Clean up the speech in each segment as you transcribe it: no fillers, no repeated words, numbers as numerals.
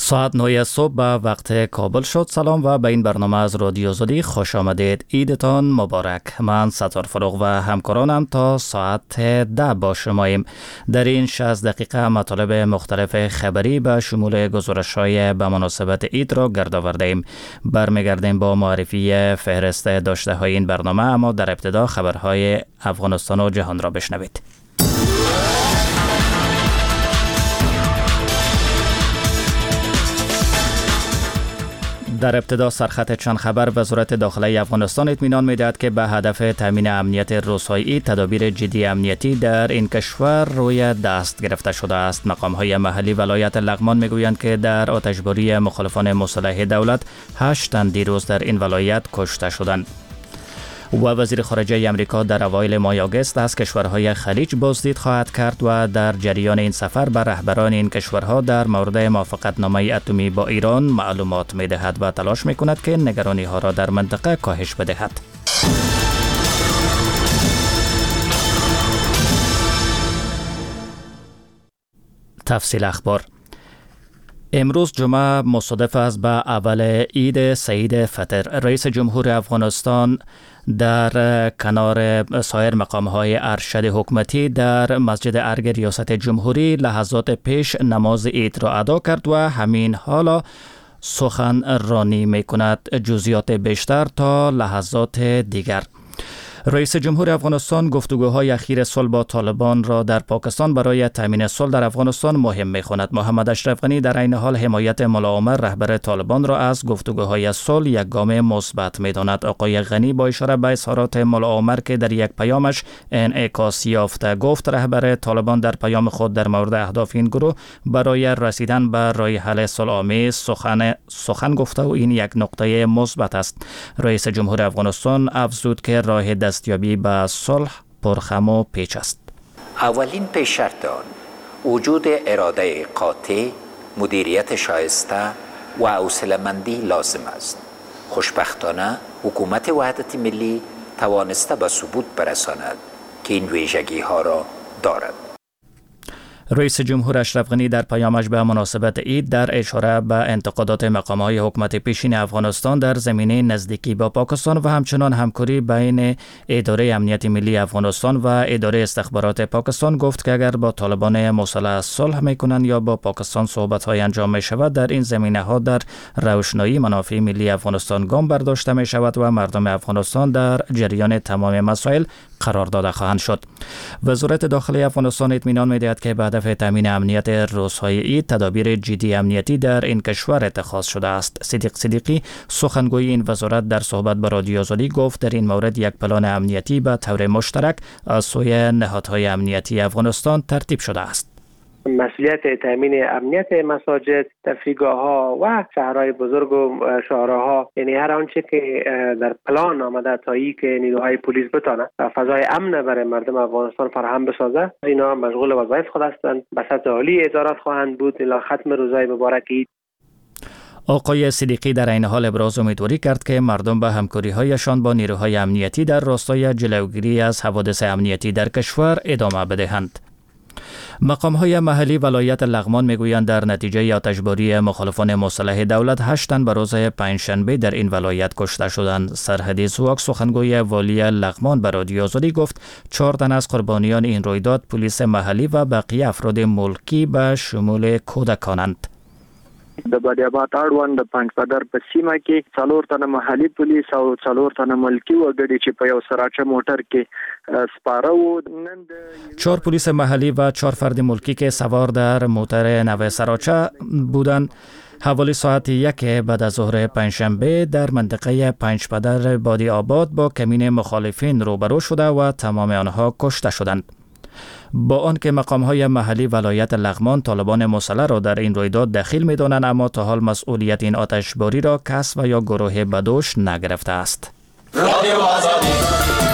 ساعت 9 صبح به وقت کابل شد. سلام و به این برنامه از رادیو زدی خوش آمدید. عیدتان مبارک. من ستار فروغ و همکارانم تا ساعت 10 با شماییم. در این 60 دقیقه مطالب مختلف خبری به شمول گزارش‌های به مناسبت عید را گرد آورده ایم. برمیگردیم با معرفی فهرست داشته های این برنامه، اما در ابتدا خبرهای افغانستان و جهان را بشنوید. در ابتدا سرخط چند خبر. وزارت داخلی افغانستان اطمینان می‌دهد که به هدف تامین امنیت روزهای عید تدابیر جدی امنیتی در این کشور روی دست گرفته شده است. مقام‌های محلی ولایت لغمان می‌گویند که در آتشباری مخالفان مسلح دولت 8 تن دیروز در این ولایت کشته شدند. و وزیر خارجه آمریکا در اوایل ماه آگوست از کشورهای خلیج بازدید خواهد کرد و در جریان این سفر به رهبران این کشورها در مورد موافقتنامه اتمی با ایران معلومات می‌دهد و تلاش می‌کند که نگرانی‌ها را در منطقه کاهش بدهد. تفصیل اخبار. امروز جمعه مصادف است به اول عید سعید فطر. رئیس جمهور افغانستان در کنار سایر مقام‌های ارشد حکومتی در مسجد ارگ ریاست جمهوری لحظات پیش نماز عید را ادا کرد و همین حالا سخن رانی می‌کند. جزئیات بیشتر تا لحظات دیگر. رئیس جمهور افغانستان گفتگوهای اخیر صلح با طالبان را در پاکستان برای تامین صلح در افغانستان مهم می‌خواند. محمد اشرف غنی در این حال حمایت ملا عمر رهبر طالبان را از گفتگوهای صلح یک گام مثبت می‌داند. آقای غنی با اشاره به اظهارات ملا عمر که در یک پیامش انعکاس یافته گفت رهبر طالبان در پیام خود در مورد اهداف این گروه برای رسیدن به راه حل صلح‌آمیز سخن گفته و این یک نقطه مثبت است. رئیس جمهور افغانستان افزود که راه دستیابی به صلح پرخم و پیچ است. اولین پیش شرط آن وجود اراده قاطع، مدیریت شایسته و حوصله‌مندی لازم است. خوشبختانه حکومت وحدت ملی توانسته به ثبوت برساند که این ویژگی ها را دارد. رئیس جمهور اشرف غنی در پیامش به مناسبت عید در اشاره به انتقادات مقام‌های حکومت پیشین افغانستان در زمینه نزدیکی با پاکستان و همچنان همکاری بین اداره امنیت ملی افغانستان و اداره استخبارات پاکستان گفت که اگر با طالبان مسلح صلح می‌کنند یا با پاکستان صحبت‌های انجام می‌شود در این زمینه‌ها در روشنایی منافع ملی افغانستان گام برداشته می‌شود و مردم افغانستان در جریان تمام مسائل قرار داده خواهند شد. وزارت داخلی افغانستان اطمینان می‌دهد که به هدف تامین امنیت روزهای عید تدابیر جدی امنیتی در این کشور اتخاذ شده است. صدیق صدیقی سخنگوی این وزارت در صحبت با رادیو زدی گفت در این مورد یک پلان امنیتی به طور مشترک از سوی نهادهای امنیتی افغانستان ترتیب شده است. مسئولیت تامین امنیت مساجد، تفریحگاه‌ها و شهرهای بزرگ و شهرها، یعنی هر آنچه که در پلان آمده تا که نیروهای پلیس بتانه فضای امن برای مردم افغانستان فراهم بسازه، اینا مشغول وظایف خود هستند. به سطح عالی ادارات خواهند بود الی ختم روزهای مبارک عید. آقای صدیقی در این حال ابراز امیدواری کرد که مردم به همکاری‌هایشان با نیروهای امنیتی در راستای جلوگیری از حوادث امنیتی در کشور ادامه بدهند. مقام‌های محلی ولایت لغمان میگویند در نتیجه آتشباری مخالفان مسلح دولت 8 تن به روز پنجشنبه در این ولایت کشته شدند. سرحدی زواک سخنگوی والی لغمان به رادیو زدی گفت 4 تن از قربانیان این رویداد پلیس محلی و بقیه افراد ملکی به شمول کودکانند. د بادیاباد اړوند د پنځپدر په سیمه کې 4 تنه محلي پولیس او 4 تنه ملکی وګړي چې په یو سراچه موټر کې سپاره و. 4 پلیس محلی و 4 فرد ملکی که سوار در موتر نو سراچه بودند حوالی ساعت 1 بعد از ظهر پنجشنبه در منطقه پنجپدر بادیاباد با کمین مخالفین روبرو شده و تمام آنها کشته شدند. با آنکه مقام‌های محلی ولایت لغمان طالبان مسلح را در این رویداد دخیل می‌دانند، اما تا حال مسئولیت این آتشباری را کس و یا گروه بدوش نگرفته است.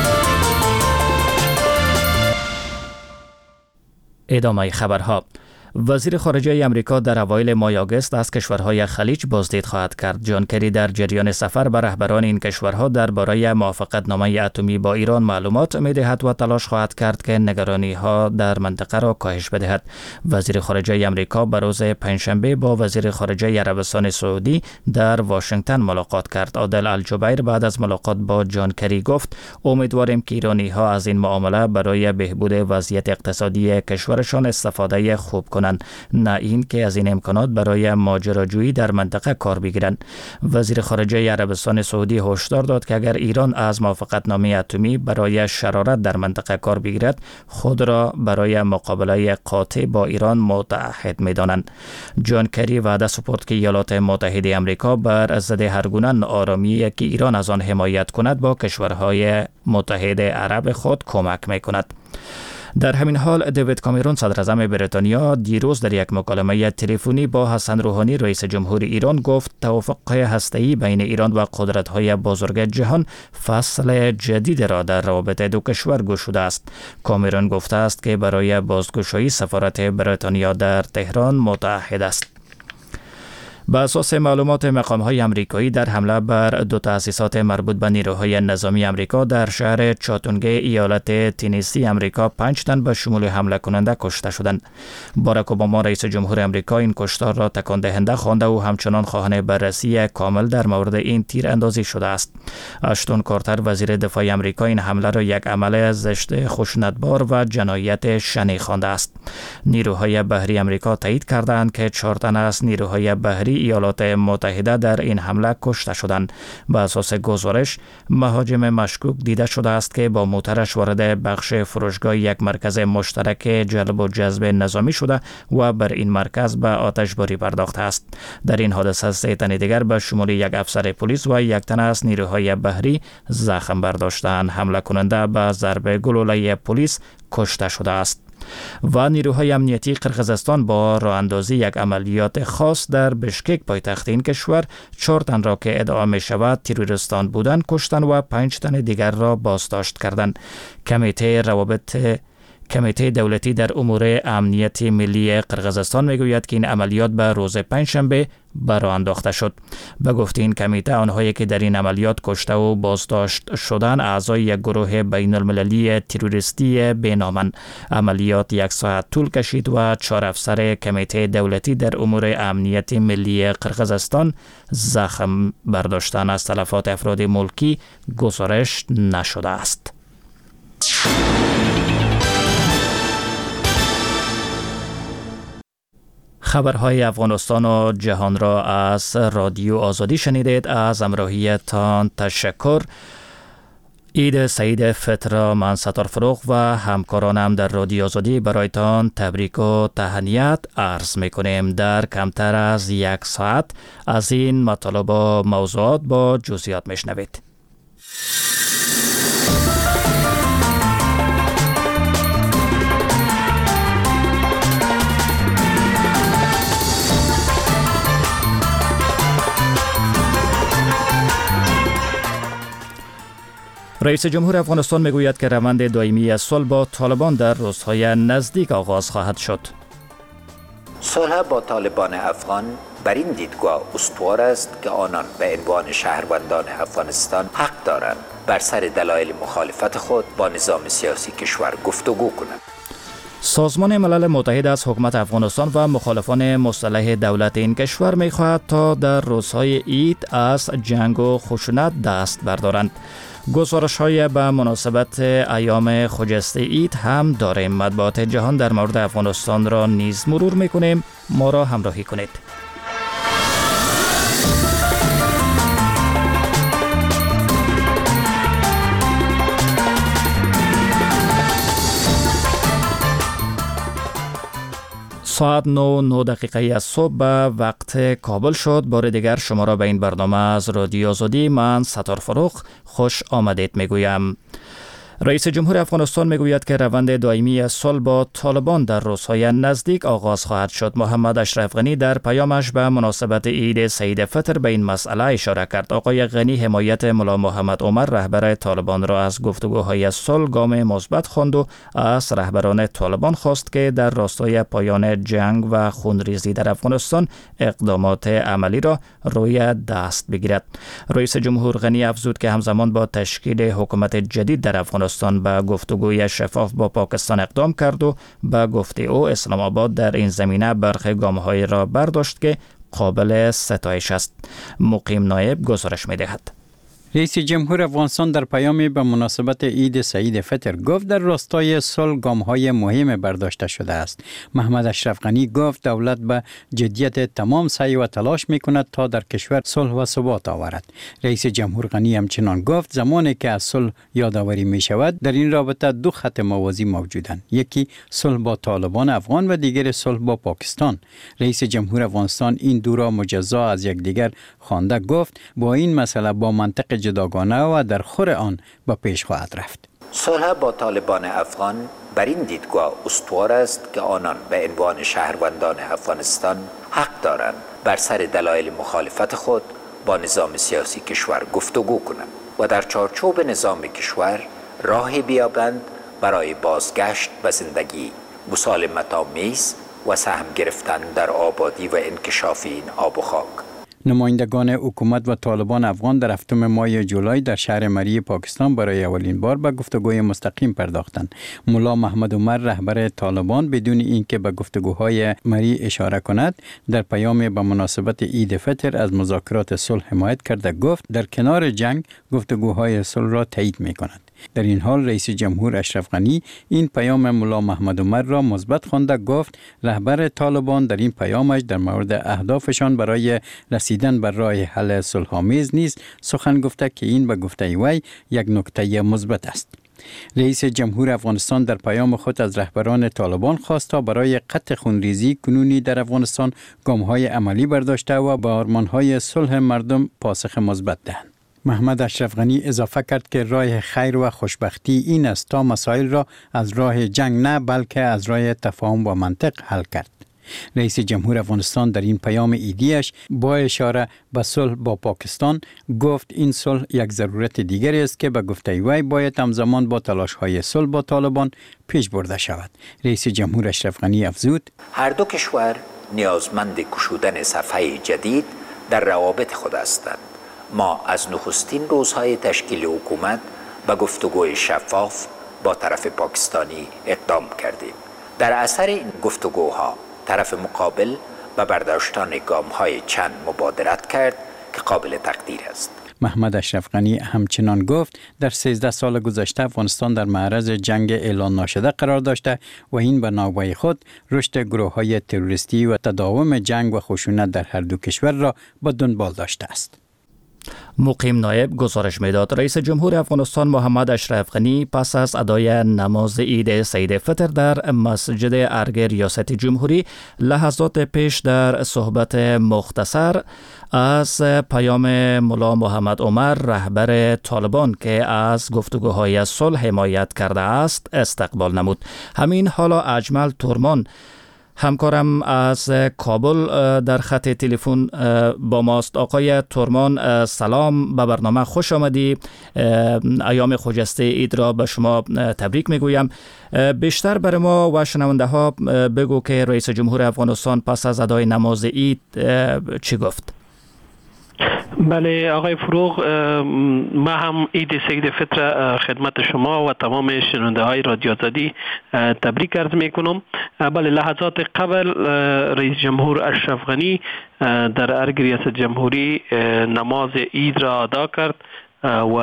ادامه خبرها. وزیر خارجه آمریکا در اوایل ماه آگوست از کشورهای خلیج بازدید خواهد کرد. جان کری در جریان سفر به رهبران این کشورها درباره موافقتنامه اتمی با ایران معلومات می‌دهد و تلاش خواهد کرد که نگرانی‌ها در منطقه را کاهش بدهد. وزیر خارجه آمریکا به روز پنجشنبه با وزیر خارجه عربستان سعودی در واشنگتن ملاقات کرد. عادل الجبیر بعد از ملاقات با جان کری گفت امیدواریم که ایرانی‌ها از این معامله برای بهبود وضعیت اقتصادی کشورشان استفاده خوب کنند، نه این که از این امکانات برای ماجراجویی در منطقه کار بگیرند. وزیر خارجه عربستان سعودی هشدار داد که اگر ایران از موافقتنامه اتمی برای شرارت در منطقه کار بگیرد، خود را برای مقابله قاطع با ایران متعهد می‌دانند. جان کری وعده سپرد که ایالات متحده آمریکا بر ضد هر گونه ناآرامی که ایران از آن حمایت کند با کشورهای متحد عرب خود کمک می‌کند. در همین حال دیوید کامرون صدراعظم بریتانیا دیروز در یک مکالمه تلفنی با حسن روحانی رئیس جمهور ایران گفت توافق هسته‌ای بین ایران و قدرت‌های بزرگ جهان فصل جدید را در روابط دو کشور گشوده است. کامرون گفته است که برای بازگشایی سفارت بریتانیا در تهران متعهد است. به اساس معلومات مقام‌های آمریکایی در حمله بر دو تأسیسات مربوط به نیروهای نظامی آمریکا در شهر چاتونگه ایالت تنسی آمریکا 5 تن به شمول حمله کننده کشته شدند. باراک اوباما رئیس جمهور آمریکا این کشتار را تکان دهنده خوانده و همچنان خواهان بررسی کامل در مورد این تیر اندازی شده است. اشتون کارتر وزیر دفاع آمریکا این حمله را یک عمل زشت خشونتبار و جنایت شنیع خوانده است. نیروهای بحری آمریکا تایید کردند که 4 تن از نیروهای بحری ایالات متحده در این حمله کشته شدند. به اساس گزارش مهاجم مشکوک دیده شده است که با موترش وارد بخش فروشگاه یک مرکز مشترک جلب و جذب نظامی شده و بر این مرکز به آتشباری پرداخته است. در این حادثه 3 تن دیگر به شمول یک افسر پلیس و 1 تن از نیروهای بحری زخم برداشتند. حمله کننده به ضرب گلوله پلیس کشته شده است. و نیروهای امنیتی قرقیزستان با راه اندازی یک عملیات خاص در بشکک پایتخت این کشور 4 تن را که ادعا می شود تروریستان بودند کشتند و 5 تن دیگر را بازداشت کردند. کمیته دولتی در امور امنیت ملی قرقیزستان میگوید که این عملیات به روز پنجشنبه برآ انداخته شد. به گفته این کمیته آنهایی که در این عملیات کشته و بازداشت شدند اعضای یک گروه بین المللی تروریستی بینامن. عملیات 1 ساعت طول کشید و 4 افسر کمیته دولتی در امور امنیت ملی قرقیزستان زخم برداشتند. از تلفات افراد ملکی گزارش نشده است. خبرهای افغانستان و جهان را از رادیو آزادی شنیدید. از همراهیتان تشکر. عید سعید فطر را من ستار فروغ و همکارانم در رادیو آزادی برایتان تبریک و تهنیت عرض میکنیم. در کمتر از 1 ساعت از این مطالب و موضوعات با جزئیات میشنوید. رئیس جمهور افغانستان میگوید که روند دائمی صلح با طالبان در روزهای نزدیک آغاز خواهد شد. صلح با طالبان افغان بر این دیدگاه استوار است که آنان به عنوان شهروندان افغانستان حق دارند بر سر دلایل مخالفت خود با نظام سیاسی کشور گفتگو کنند. سازمان ملل متحد از حکومت افغانستان و مخالفان مسلح دولت این کشور می‌خواهد تا در روزهای عید از جنگ و خشونت دست بردارند. گزارش‌های به مناسبت ایام خجسته عید هم داریم. مطبوعات جهان در مورد افغانستان را نیز مرور می‌کنیم. ما را همراهی کنید. ساعت 9:09 از صبح به وقت کابل شد. بار دیگر شما را به این برنامه از رادیو آزادی من ستار فروغ خوش آمدید میگویم. رئیس جمهور افغانستان میگوید که روند دائمی صلح با طالبان در روزهای نزدیک آغاز خواهد شد. محمد اشرف غنی در پیامش به مناسبت عید سعید فطر به این مسئله اشاره کرد. آقای غنی حمایت ملا محمد عمر رهبر طالبان را از گفتگوهای صلح گام مثبت خواند و از رهبران طالبان خواست که در راستای پایان جنگ و خونریزی در افغانستان اقدامات عملی را روی دست بگیرد. رئیس جمهور غنی افزود که همزمان با تشکیل حکومت جدید در افغانستان به گفتگوی شفاف با پاکستان اقدام کرد و به گفته او اسلام آباد در این زمینه برخی گام‌های را برداشت که قابل ستایش است. مقیم نایب گزارش می‌دهد. رئیس جمهور افغانستان در پیامی به مناسبت عید سعید فطر گفت در راستای صلح گام‌های مهم برداشته شده است. محمد اشرف غنی گفت دولت به جدیت تمام سعی و تلاش می‌کند تا در کشور صلح و ثبات آورد. رئیس جمهور غنی همچنان گفت زمانی که از صلح یادآوری می‌شود در این رابطه دو خط موازی موجودند. یکی صلح با طالبان افغان و دیگر صلح با پاکستان. رئیس جمهور افغانستان این دو را مجزا از یکدیگر خوانده گفت با این مسئله با منطق جداگانه و در خور آن به پیش خواهد رفت. صلح با طالبان افغان بر این دیدگاه استوار است که آنان به عنوان شهروندان افغانستان حق دارند بر سر دلایل مخالفت خود با نظام سیاسی کشور گفتگو کنند و در چارچوب نظام کشور راهی بیابند برای بازگشت به زندگی مسالمت‌آمیز و سهم گرفتن در آبادی و انکشاف این آب و خاک. نمایندگان حکومت و طالبان افغان در 7 ماه جولای در شهر مری پاکستان برای اولین بار به گفتگوی مستقیم پرداختند. ملا محمد عمر رهبر طالبان بدون اینکه به گفتگوهای مری اشاره کند در پیام به مناسبت عید فطر از مذاکرات صلح حمایت کرده گفت در کنار جنگ گفتگوهای صلح را تایید می‌کند. در این حال رئیس جمهور اشرف غنی این پیام ملا محمد عمر را مثبت خوانده گفت رهبر طالبان در این پیامش در مورد اهدافشان برای رسیدن بر راه حل صلح‌آمیز نیز سخن گفته که این به گفته وی یک نکته مثبت است. رئیس جمهور افغانستان در پیام خود از رهبران طالبان خواست تا برای قطع خونریزی کنونی در افغانستان گام‌های عملی برداشته و به آرمان‌های صلح مردم پاسخ مثبت دهند. محمد اشرف غنی اضافه کرد که راه خیر و خوشبختی این است تا مسائل را از راه جنگ نه بلکه از راه تفاهم و منطق حل کرد. رئیس جمهور افغانستان در این پیام عیدیش با اشاره به صلح با پاکستان گفت این صلح یک ضرورت دیگری است که به گفته وی باید همزمان با تلاش‌های صلح با طالبان پیش برده شود. رئیس جمهور اشرف غنی افزود هر دو کشور نیازمند گشودن صفحه جدید در روابط خود هستند. ما از نخستین روزهای تشکیل حکومت به گفتگوی شفاف با طرف پاکستانی اقدام کردیم. در اثر این گفتگوها طرف مقابل به برداشتن گام‌های چند مبادرت کرد که قابل تقدیر است. محمد اشرف غنی همچنان گفت در 13 سال گذشته افغانستان در معرض جنگ اعلان ناشده قرار داشته و این به نوبه خود رشد گروه‌های تروریستی و تداوم جنگ و خشونت در هر دو کشور را به دنبال داشته است. مقیم نایب گزارش میداد. رئیس جمهور افغانستان محمد اشرف غنی پس از ادای نماز عید سعید فطر در مسجد ارگ ریاست جمهوری لحظات پیش در صحبت مختصر از پیام ملا محمد عمر رهبر طالبان که از گفتگوهای صلح حمایت کرده است استقبال نمود. همین حالا اجمل تورمان همکارم از کابل در خط تلفن با ماست. آقای تورمان سلام، به برنامه خوش آمدی. ایام خجسته عید را به شما تبریک میگویم. بیشتر برای ما و شنونده ها بگو که رئیس جمهور افغانستان پس از ادای نماز عید چی گفت؟ بله آقای فروغ، ما هم عید سعید فطر خدمت شما و تمام شنونده های رادیو آزادی تبریک عرض می کنم. بله لحظات قبل رئیس جمهور اشرف غنی در ارگ ریاست جمهوری نماز عید را ادا کرد و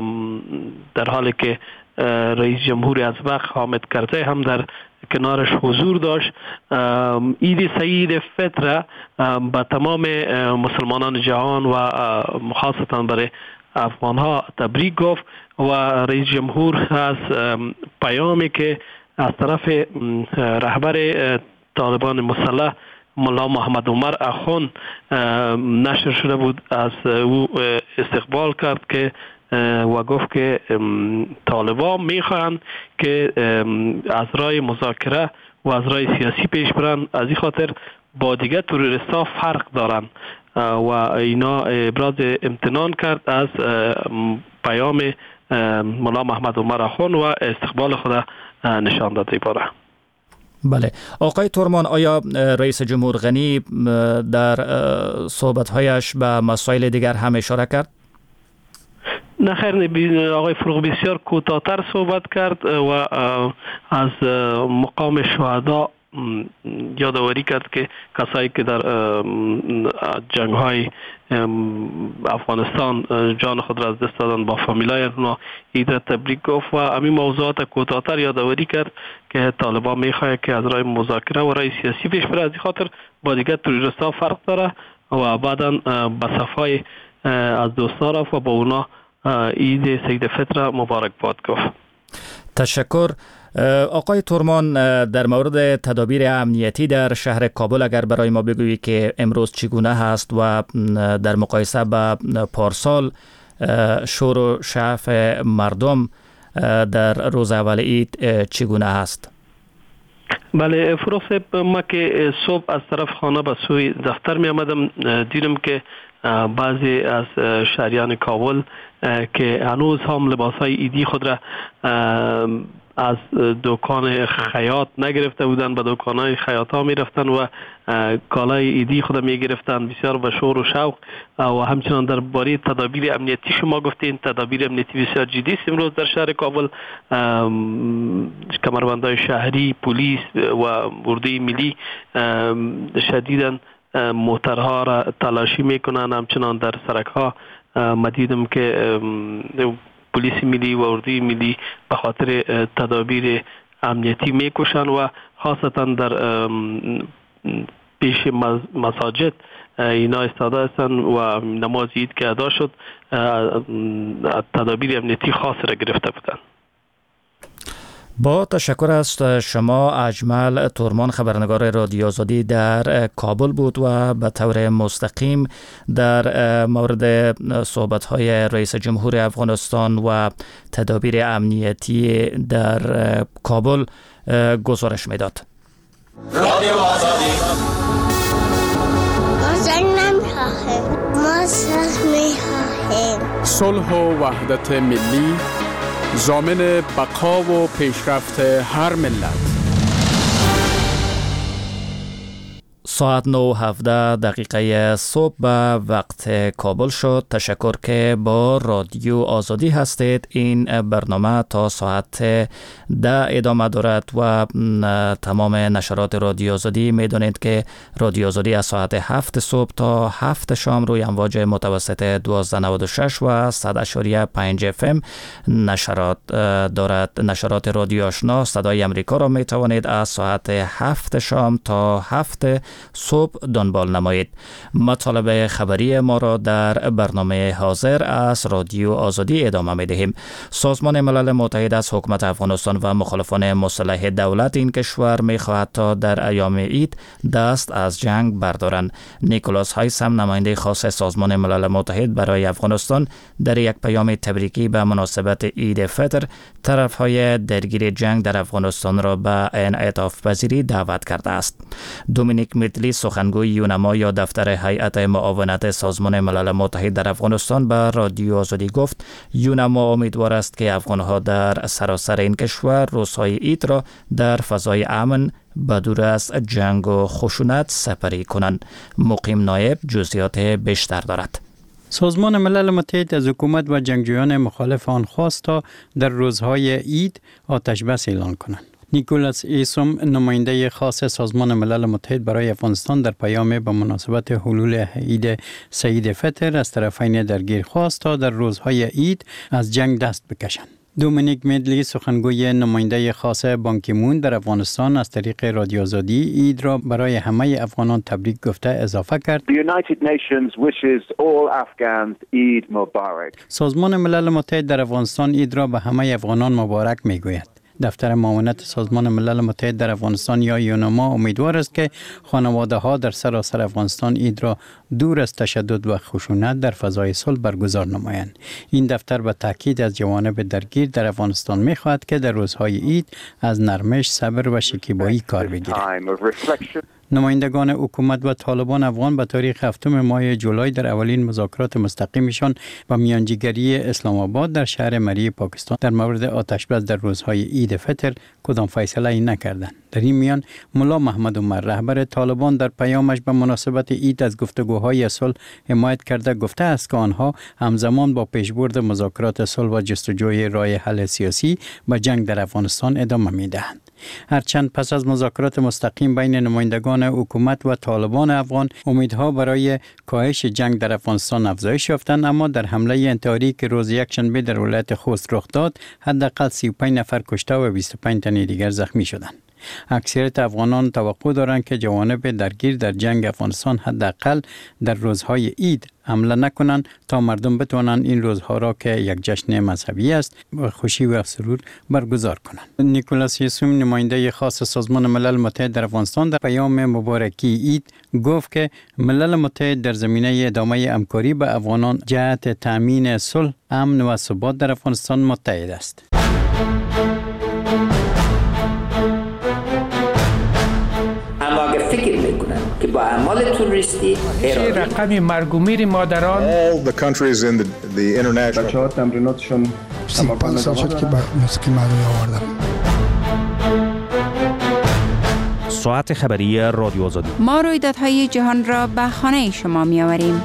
در حالی که رئیس جمهور ازبق حامد کرزی هم در کنارش حضور داشت. عید سعید فطر به تمام مسلمانان جهان و خاصتا برای افغان ها تبریک گفت و رئیس جمهور از پیامی که از طرف رهبر طالبان مسلح ملا محمد عمر اخوان نشر شده بود از او استقبال کرد که و گفت که طالبان میخواهند که از راه مذاکره و از راه سیاسی پیش برن. از این خاطر با دیگه تروریستا فرق دارن و اینا ابراز امتنان کرد از پیام مولا محمد عمر اخوان و استقبال خود نشان داد باره. بله آقای تورمان، آیا رئیس جمهور غنی در صحبت‌هایش به مسائل دیگر هم اشاره کرد؟ نه خیر، آقای فروغ بسیار کوتاه‌تر صحبت کرد و از مقام شهدا یادآوری کرد که کسایی که در جنگ‌های افغانستان جان خود را از دست دادن با فامیلای اونا عید را تبریک گفت و همین موضوعات کوتاه‌تر یادآوری کرد که طالبان میخواد که از راه مذاکره و راه سیاسی پیش بره. از این خاطر با دیگر تروریست‌ها فرق داره و بعداً به صفای از دوستان رفت و با اونا عید سید فطر مبارک باد گفت. تشکر. آقای تورمان، در مورد تدابیر امنیتی در شهر کابل اگر برای ما بگویی که امروز چگونه هست و در مقایسه با پارسال شور و شعف مردم در روز اول عید چگونه هست؟ بله فروغ صاحب، ما که صبح از طرف خانه به سوی دفتر می آمدم دیدم که بعضی از شهریان کابل که هنوز هم لباسهای عیدی خود را از دکان خیاط نگرفته بودن به دکانهای خیاط ها می رفتن و کالای عیدی خود می گرفتن بسیار به شور و شوق. و همچنان درباره تدابیر امنیتی شما گفتین، تدابیر امنیتی بسیار جدی است امروز در شهر کابل. کمربندهای شهری، پلیس و اردوی ملی شدیداً موترها را تلاشی میکنن. همچنان در سرک ها ما دیدم که پلیس ملی و اردوی ملی به خاطر تدابیر امنیتی میکشن و خاصتا در پیش مساجد اینا استاده هستن و نماز عید که ادا شد تدابیر امنیتی خاص را گرفته بودن. با تشکر از شما. اجمل تورمان، خبرنگار رادیو آزادی در کابل بود و به طور مستقیم در مورد صحبت‌های رئیس جمهور افغانستان و تدابیر امنیتی در کابل گزارش می‌داد. رادیو آزادی. ما جنگ نمی‌خواهیم، ما صلح می‌خواهیم. صلح و وحدت ملی ضامن بقا و پیشرفت هر ملت. ساعت 9:17 صبح به وقت کابل شد. تشکر که با رادیو آزادی هستید. این برنامه تا ساعت 10 ادامه دارد و تمام نشرات رادیو آزادی میدونید که رادیو آزادی از ساعت 7 صبح تا 7 شام روی امواج متوسط 1296 و 100.5 FM نشرات دارد. نشرات رادیو آشنا صدای امریکا را میتوانید از ساعت 7 شام تا 7 صبح دنبال نمایید. مطالب خبری ما را در برنامه حاضر از رادیو آزادی ادامه می دهیم. سازمان ملل متحد از حکومت افغانستان و مخالفان مسلح دولت این کشور می خواهد تا در ایام عید دست از جنگ بردارند. نیکولاس هایسم، نماینده خاص سازمان ملل متحد برای افغانستان، در یک پیام تبریکی به مناسبت عید فطر طرفهای درگیر جنگ در افغانستان را به انعطاف پذیری دعوت کرده است. دومینیک میتلی، سخنگوی یونما یا دفتر هیئت معاونت سازمان ملل متحد در افغانستان، به رادیو آزادی گفت یونما امیدوار است که افغانها در سراسر این کشور روزهای عید را در فضای امن بدور از جنگ و خشونت سپری کنند. مقیم نایب جزئیات بیشتر دارد. سازمان ملل متحد از حکومت و جنگجویان مخالف آن خواست تا در روزهای عید آتش بس اعلان کنند. نیکولاس ایسوم، نماینده خاص سازمان ملل متحد برای افغانستان، در پیام به مناسبت حلول عید سید فطر از طرفین درگیر خواست تا در روزهای عید از جنگ دست بکشند. دومینیک میدلی، سخنگوی نماینده خاص بان کی مون در افغانستان، از طریق رادیو آزادی عید را برای همه افغانان تبریک گفته اضافه کرد: The United Nations wishes all Afghans Eid Mubarak. سازمان ملل متحد در افغانستان عید را به همه افغانان مبارک میگوید. دفتر معاونت سازمان ملل متحد در افغانستان یا یوناما امیدوار است که خانواده ها در سراسر افغانستان عید را دور از تشدد و خشونت در فضای صلح برگزار نمایند. این دفتر به تاکید از جوانب درگیر در افغانستان می‌خواهد که در روزهای عید از نرمش، صبر و شکیبایی کار بگیرند. نمایندگان حکومت و طالبان افغان به تاریخ 7 ماه جولای در اولین مذاکرات مستقیمشان با میانجیگری اسلام آباد در شهر مری پاکستان در مورد آتشبس در روزهای عید فطر کدام فیصله نکردند. در این میان ملا محمد عمر رهبر طالبان در پیامش به مناسبت عید از گفتگوهای صلح حمایت کرده گفته است که آنها همزمان با پیشبرد مذاکرات صلح و جستجوی راه حل سیاسی به جنگ در افغانستان ادامه می‌دهند. هرچند پس از مذاکرات مستقیم بین نمایندگان حکومت و طالبان افغان امیدها برای کاهش جنگ در افغانستان افزایش یافتند، اما در حمله انتحاری که روز یکشنبه در ولایت خوست رخ داد حداقل 35 نفر کشته و 25 تن دیگر زخمی شدند. اکثریت افغانان توقع دارند که جوانب درگیر در جنگ افغانستان حداقل در روزهای عید حمله نکنند تا مردم بتوانند این روزها را که یک جشن مذهبی است با خوشی و سرور برگزار کنند. نیکولاس یسوم نماینده خاص سازمان ملل متحد در افغانستان در پیام مبارکی عید گفت که ملل متحد در زمینه ادامه همکاری با افغانان جهت تامین صلح، امن و ثبات در افغانستان متحد است. فکر میکنن که با اعمال تروریستی رقم مرگ و میر مادران all the countries in the international بچه‌ها تمریناتشون 35 سال شد که موسیقی مردمی آوردن. ساعت خبری رادیو آزادی. ما رویدادهای جهان را به خانه شما می‌آوریم.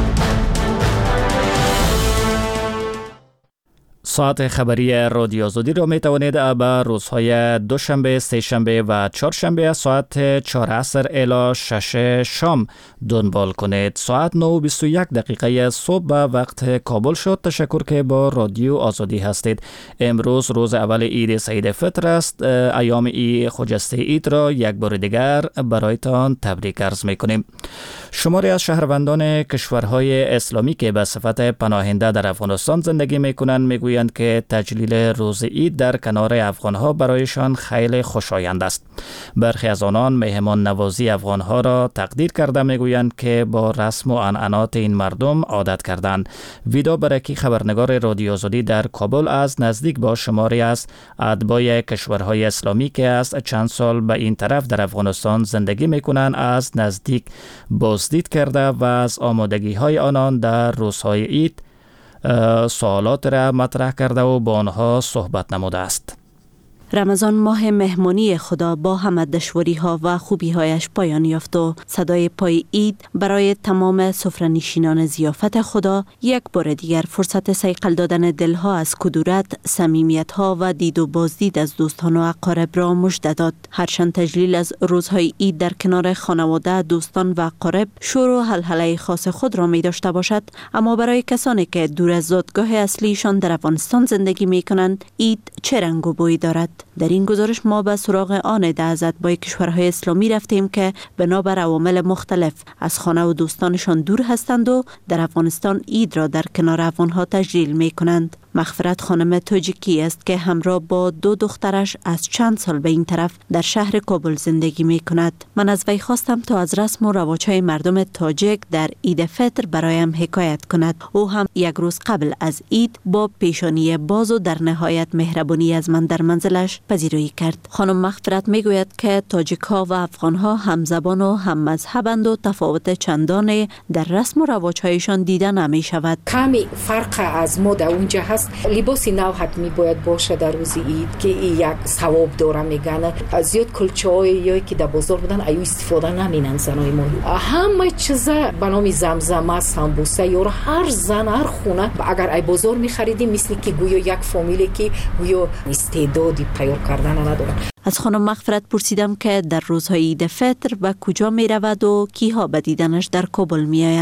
ساعت خبری رادیو آزادی را می توانید به روزهای دوشنبه، سه‌شنبه و چهارشنبه از ساعت 4 عصر الی 6 شام دنبال کنید. ساعت 9:21 صبح به وقت کابل شد. تشکر که با رادیو آزادی هستید. امروز روز اول عید سعید فطر است. ایام خجسته عید را یک بار دیگر برایتان تبریک عرض می کنیم. شماری از شهروندان کشورهای اسلامی که به صفت پناهنده در افغانستان زندگی می کنند می گویند که تجلیل روز عید در کنار افغانها برایشان خیلی خوشایند است. برخی از آنان مهمان نوازی افغانها را تقدیر کرده می گویند که با رسم و عنعنات این مردم عادت کردند. ویدا برکی خبرنگار رادیو آزادی در کابل از نزدیک با شماری از اتباع کشورهای اسلامی که از چند سال به این طرف در افغانستان زندگی می کنند از نزدیک بازدید کرده و از آمادگی های آنان در روزهای عید سوالات را مطرح کرده و با آنها صحبت نموده است. رمضان ماه مهمانی خدا با همه دشواری ها و خوبی هایش پایان یافت و صدای پای عید برای تمام سفره‌نشینان ضیافت خدا یک بار دیگر فرصت صیقل دادن دلها از کدورت، صمیمیت ها و دید و بازدید از دوستان و اقارب را مژده داد. هرچند تجلیل از روزهای عید در کنار خانواده، دوستان و اقارب شور و هلهله خاص خود را می داشته باشد، اما برای کسانی که دور از زادگاه اصلیشان در افغانستان زندگی می کنند عید چه رنگ و بویی دارد؟ در این گزارش ما به سراغ آن عده از اتباع کشورهای اسلامی رفتیم که بنابر عوامل مختلف از خانه و دوستانشان دور هستند و در افغانستان عید را در کنار افغانها تجلیل می کنند. مغفرت خانم توجیکی است که همراه با 2 دخترش از چند سال به این طرف در شهر کابل زندگی می کند. من از وی خواستم تا از رسم و رواج‌های مردم تاجیک در عید فطر برایم حکایت کند. او هم یک روز قبل از عید با پیشانی باز و در نهایت مهربانی از من در منزلش پذیرایی کرد. خانم مغفرت می گوید که تاجیک‌ها و افغان‌ها هم زبان و هم مذهبند و تفاوت چندانی در رسم و رواج‌هایشان دیده نمی شود. کمی فرق از ما در اونجا هست. لباسی نو حتمی باید باشه در روز عید که یک ثواب داره میگن. زیاد کلچه‌های یا که در بازار بودن ایو استفاده نمینن زنای ما. همه چیزا به نام زمزمه، سمبوسه یا هر زن هر خونه اگر ای بازار می‌خریدیم مثل که گویا یک فامیلی که گویا استعدادی تیار کردن ندارن. از خانم مغفرت پرسیدم که در روزهای عید فطر به کجا می رود و کیها به دیدنش در کابل می آیند.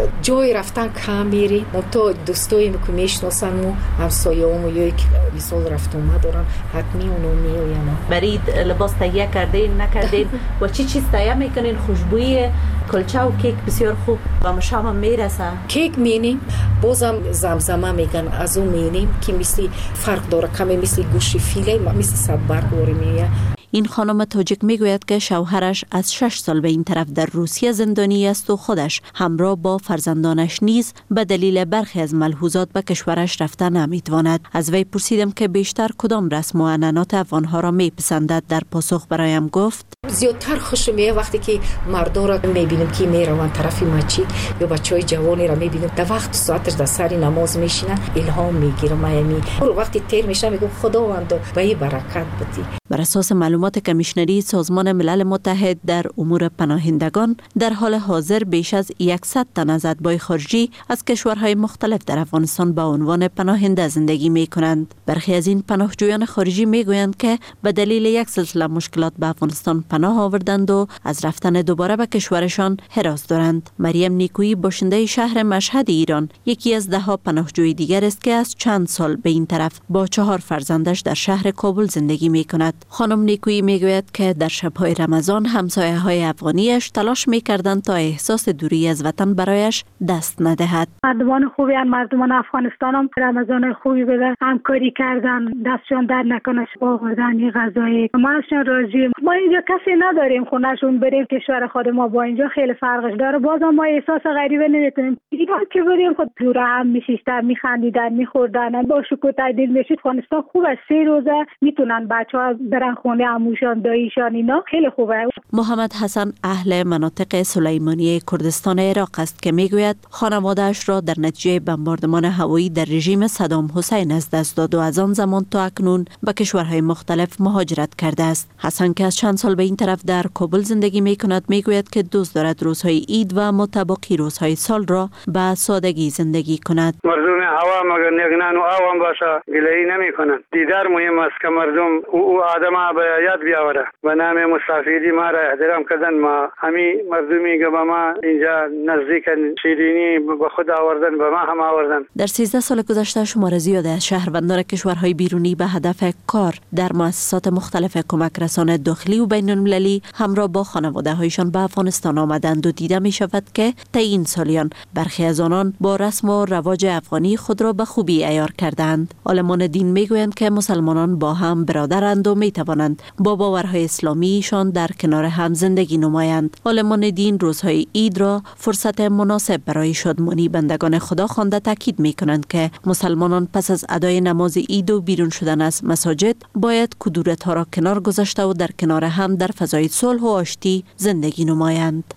جای رفتن کم میری تو دوستایی که میشناسن و همسایه‌ام یا یک مثال رفت اومد دارن حتمی اونو میآین. برید لباس تهیه کردین نکردین و چی چیز تهیه میکنین؟ خوشبوی کلچه و کیک بسیار خوب و مشام میرسه. کیک مینیم بازم زمزمه میگن از اون مینیم که مثل فرق داره کمی مثل گوشت فیله مثل صبر گوری میه. این خانم تاجیک میگوید که شوهرش از 6 سال به این طرف در روسیه زندانی است و خودش همراه با فرزندانش نیز به دلیل برخی از ملحوظات به کشورش رفته نمیتواند. از وی پرسیدم که بیشتر کدام رسم و عنعنات افغانها را میپسندد. در پاسخ برایم گفت زیادتر خوش میه وقتی که مردا را میبینیم که میروند طرف مسجد یا بچهای جوانی را میبینیم در وقت ساعتش در سر نماز میشینن الهام میگیرم. یعنی وقتی تیر میشم میگم خداوند به این برکت بدی. بر اساس معلومات کمیشنری سازمان ملل متحد در امور پناهندگان در حال حاضر بیش از 100 تن از اتباع خارجی از کشورهای مختلف در افغانستان به عنوان پناهنده زندگی می کنند. برخی از این پناهجویان خارجی می گویند که به دلیل یک سلسله مشکلات به افغانستان پناه آوردند و از رفتن دوباره به کشورشان هراس دارند. مریم نیکویی باشنده شهر مشهد ایران یکی از 10 پناهجوی دیگر است که از چند سال به این طرف با 4 فرزندش در شهر کابل زندگی می کند. خانم نیکویی میگوید که در شب‌های رمضان همسایه‌های افغانیش تلاش می‌کردند تا احساس دوری از وطن برایش دست ندهد. مردمان خوبی ان، مردمان افغانستان هم رمضان خوبی بده، همکاری کردن، دستشون در نکنه، آوردن غذای ما ازشون راضیم. ما اینجا کسی نداریم خونه‌شون بریم کشور خود ما با اینجا خیلی فرقش داره. بازم ما احساس غریبه نمی‌کنیم. ایران که بریم خود دور هم میشیستن، میخندیدن، میخوردن، با شکر تعدیل میشید. افغانستان خوب است، 3 روزه میتونن بچه‌ها برن خونه عموشان داییشان، اینا خیلی خوبه. محمد حسن اهل مناطق سلیمانیه کردستان عراق است که میگوید خانواده‌اش را در نتیجه بمباردمان هوایی در رژیم صدام حسین از دست داد و از آن زمان تا اکنون به کشورهای مختلف مهاجرت کرده است. حسن که از چند سال به این طرف در کابل زندگی میکند میگوید که دوست دارد روزهای عید و متباقی روزهای سال را به سادگی زندگی کند. مردم هوا مگر نگنان و آوام باشه گله‌ای نمی‌کنند. دیدار مهم است که مردم او آدم به یاد بیاوره. به نام مسافری ما را احترام کردن. ما همین مردمی که به ما اینجا نزدیک شیرینی به خود آوردن، به ما هم آوردن. در 13 سال گذشته شمار زیادی از شهروندان کشورهای بیرونی به هدف کار در مؤسسات مختلف کمک رسانه داخلی و بین المللی همراه با خانواده‌هایشان به افغانستان آمدند و دیده می شود که طی این سالیان برخی از آنان با رسم و رواج افغانی خود را به خوبی عیار کردند. عالمان دین می گویند که مسلمانان با هم برادرند و می توانند با باورهای اسلامیشان در کنار هم زندگی نمایند. عالمان دین روزهای عید را فرصت مناسب برای شادمانی بندگان خدا خوانده تاکید می کنند که مسلمانان پس از ادای نماز عید و بیرون شدن از مساجد باید کدورت‌ها را کنار گذاشته و در کنار هم در فضای صلح و آشتی زندگی نمایند.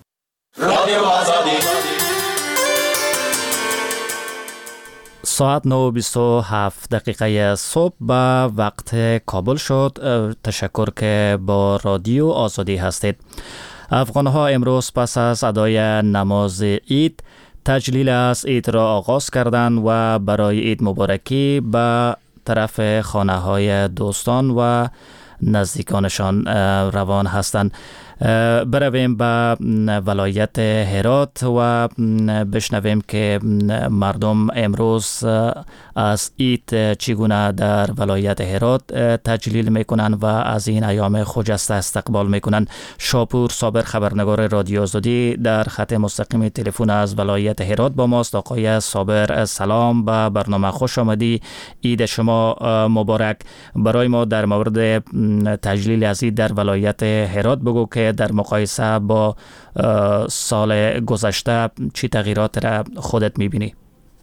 ساعت 9:27 صبح به وقت کابل شد. تشکر که با رادیو آزادی هستید. افغانها امروز پس از ادای نماز عید تجلیل از عید را آغاز کردند و برای عید مبارکی به طرف خانه های دوستان و نزدیکانشان روان هستند. برویم به ولایت هرات و بشنویم که مردم امروز از عید چگونه در ولایت هرات تجلیل میکنن و از این ایام خجسته استقبال میکنن. شاپور صابر خبرنگار رادیو آزادی در خط مستقیم تلفن از ولایت هرات با ماست. آقای صابر سلام، به برنامه خوش آمدی. عید شما مبارک. برای ما در مورد تجلیل از عید در ولایت هرات بگو که در مقایسه با سال گذشته چی تغییرات را خودت میبینی؟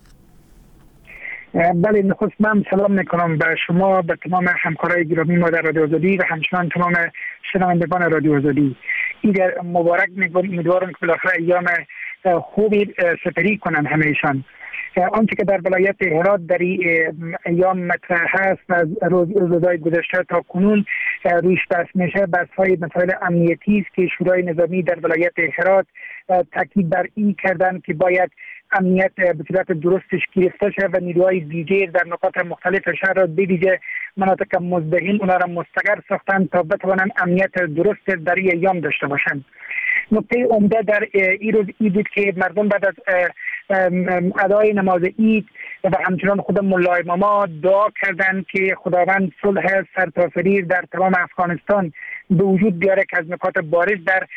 بله، نخست من سلام میکنم به شما، به تمام همکارای گرامی ما در رادیو آزادی و همچنان تمام شنوندگان رادیو آزادی. عید مبارک میگم. امیدوارم که بالاخره ایام خوبی سپری کنن همهشان. آنچه که در ولایت هرات در ایام مطرح هست از روزهای گذشته تا کنون رویش بحث میشه، بحث‌های مسائل امنیتی است که شورای نظامی در ولایت هرات تاکید بر این کردند که باید امنیت به صورت درستش گرفته شود و نیروهای دیگر در نقاط مختلف شهر را به ویژه مناطق مزدحم اونا را مستقر ساختند تا بتوانند امنیت درست در این ایام داشته باشند. نکته عمده در این روز ای بود که مردم بعد از ادای نماز عید و همچنان خود ملا اماما دعا کردند که خداوند صلح سرتاسری در تمام افغانستان به وجود بیاره که از نکات بارز در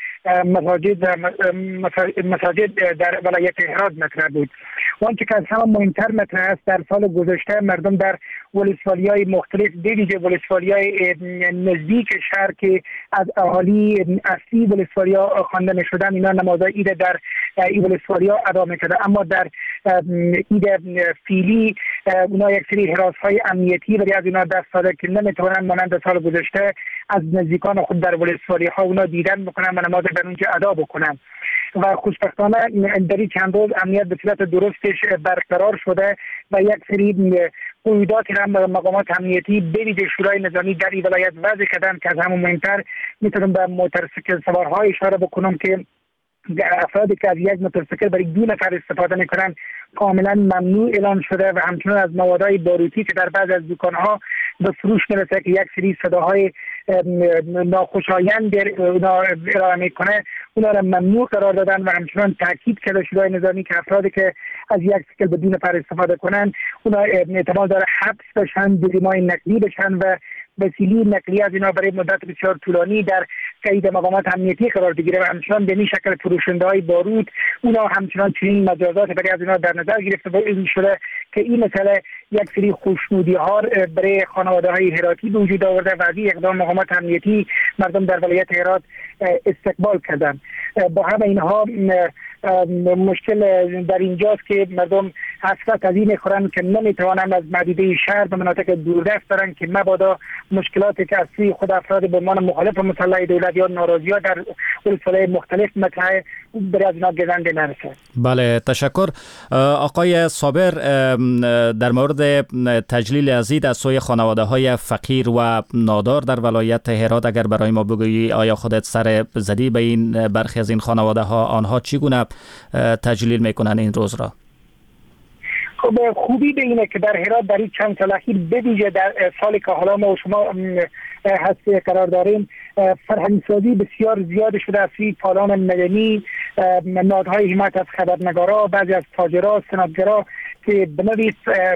مساجد در ولایت هرات مطرح بود. آنچه که از همه مهمتر مطرح است، در سال گذشته مردم در ولسوالی‌های مختلف به ویژه ولسوالی‌های نزدیک شهر که از اهالی اصلی ولسوالیا خوانده می‌شدند، اینا نمازهای عید در این ولسوالیا ادا می‌کردند. اما در عید فیلی اونا یک سری حراس‌های امنیتی ولی از اینا دست داده که نمی‌توانند مانند سال گذشته از نزدیکان خود در ولسوالی‌ها اونا دیدن بکنن و نماز در اونجا ادا بکنن. و خوشبختانه در این چند روز امنیت به صورت درستش برقرار شده و یک سری قیوداتی هم مقامات امنیتی به ویژه شورای نظامی در این ولایت وضع کردن که از همون مهمتر میتونم به موتورسیکل سوارها اشاره بکنم که افرادی که از یک موتورسیکل برای 2 نفر استفاده میکنن کاملا ممنوع اعلام شده و همچنین از موادهای باروتی که در بعض از دکانها به فروش میرسه که یک سری صداهای ناخوشایند ارائه میکنه اونا را ممنوع قرار دادن و همچنین تاکید کرده شورای نظامی که افرادی که از یک سیکل به 2 نفر استفاده کنن اونا احتمال داره حبس بشن، جریمه نقدی بشن و وسیله نقلیه از اینا برای مدت بسیار طولانی در قید مقامات امنیتی قرار بگیره و همچنان به این شکل فروشنده های بارود اونا همچنان چنین مجازات برای از اینا در نظر گرفته شده که این مسئله یک سری خوشنودی ها برای خانواده های هراتی به وجود آورده و از این اقدام مقامات امنیتی مردم در ولایت هرات استقبال کردن. با همه اینها مشکل در اینجاست که مردم حسرت از این میخورن که نمیتوانند از محدوده شهر به مناطق دوردست برن که مبادا مشکلاتی که از سوی خود افراد به عنوان مخالف مسلح دولت یا ناراضی‌ها در ولسوالی‌های مختلف مطرح برای از اینا گزنده نرسه. بله، تشکر. آقای صابر، در مورد تجلیل ازید از سوی خانواده‌های فقیر و نادار در ولایت هرات اگر برای ما بگویی، آیا خودت سر زدی به این برخی از این خانواده‌ها؟ آنها چگونه تجلیل میکنن این روز را؟ خب خوبی به اینه که در هرات در این چند سال اخیر به ویژه در سالی که حالا ما و شما هسته قرار داریم فرهنگ سازی بسیار زیاد شده از سوی فعالان مدنی، نهادهای حمایت از خبرنگارا، بعضی از تاجرا، صنعتگرا که به نوعی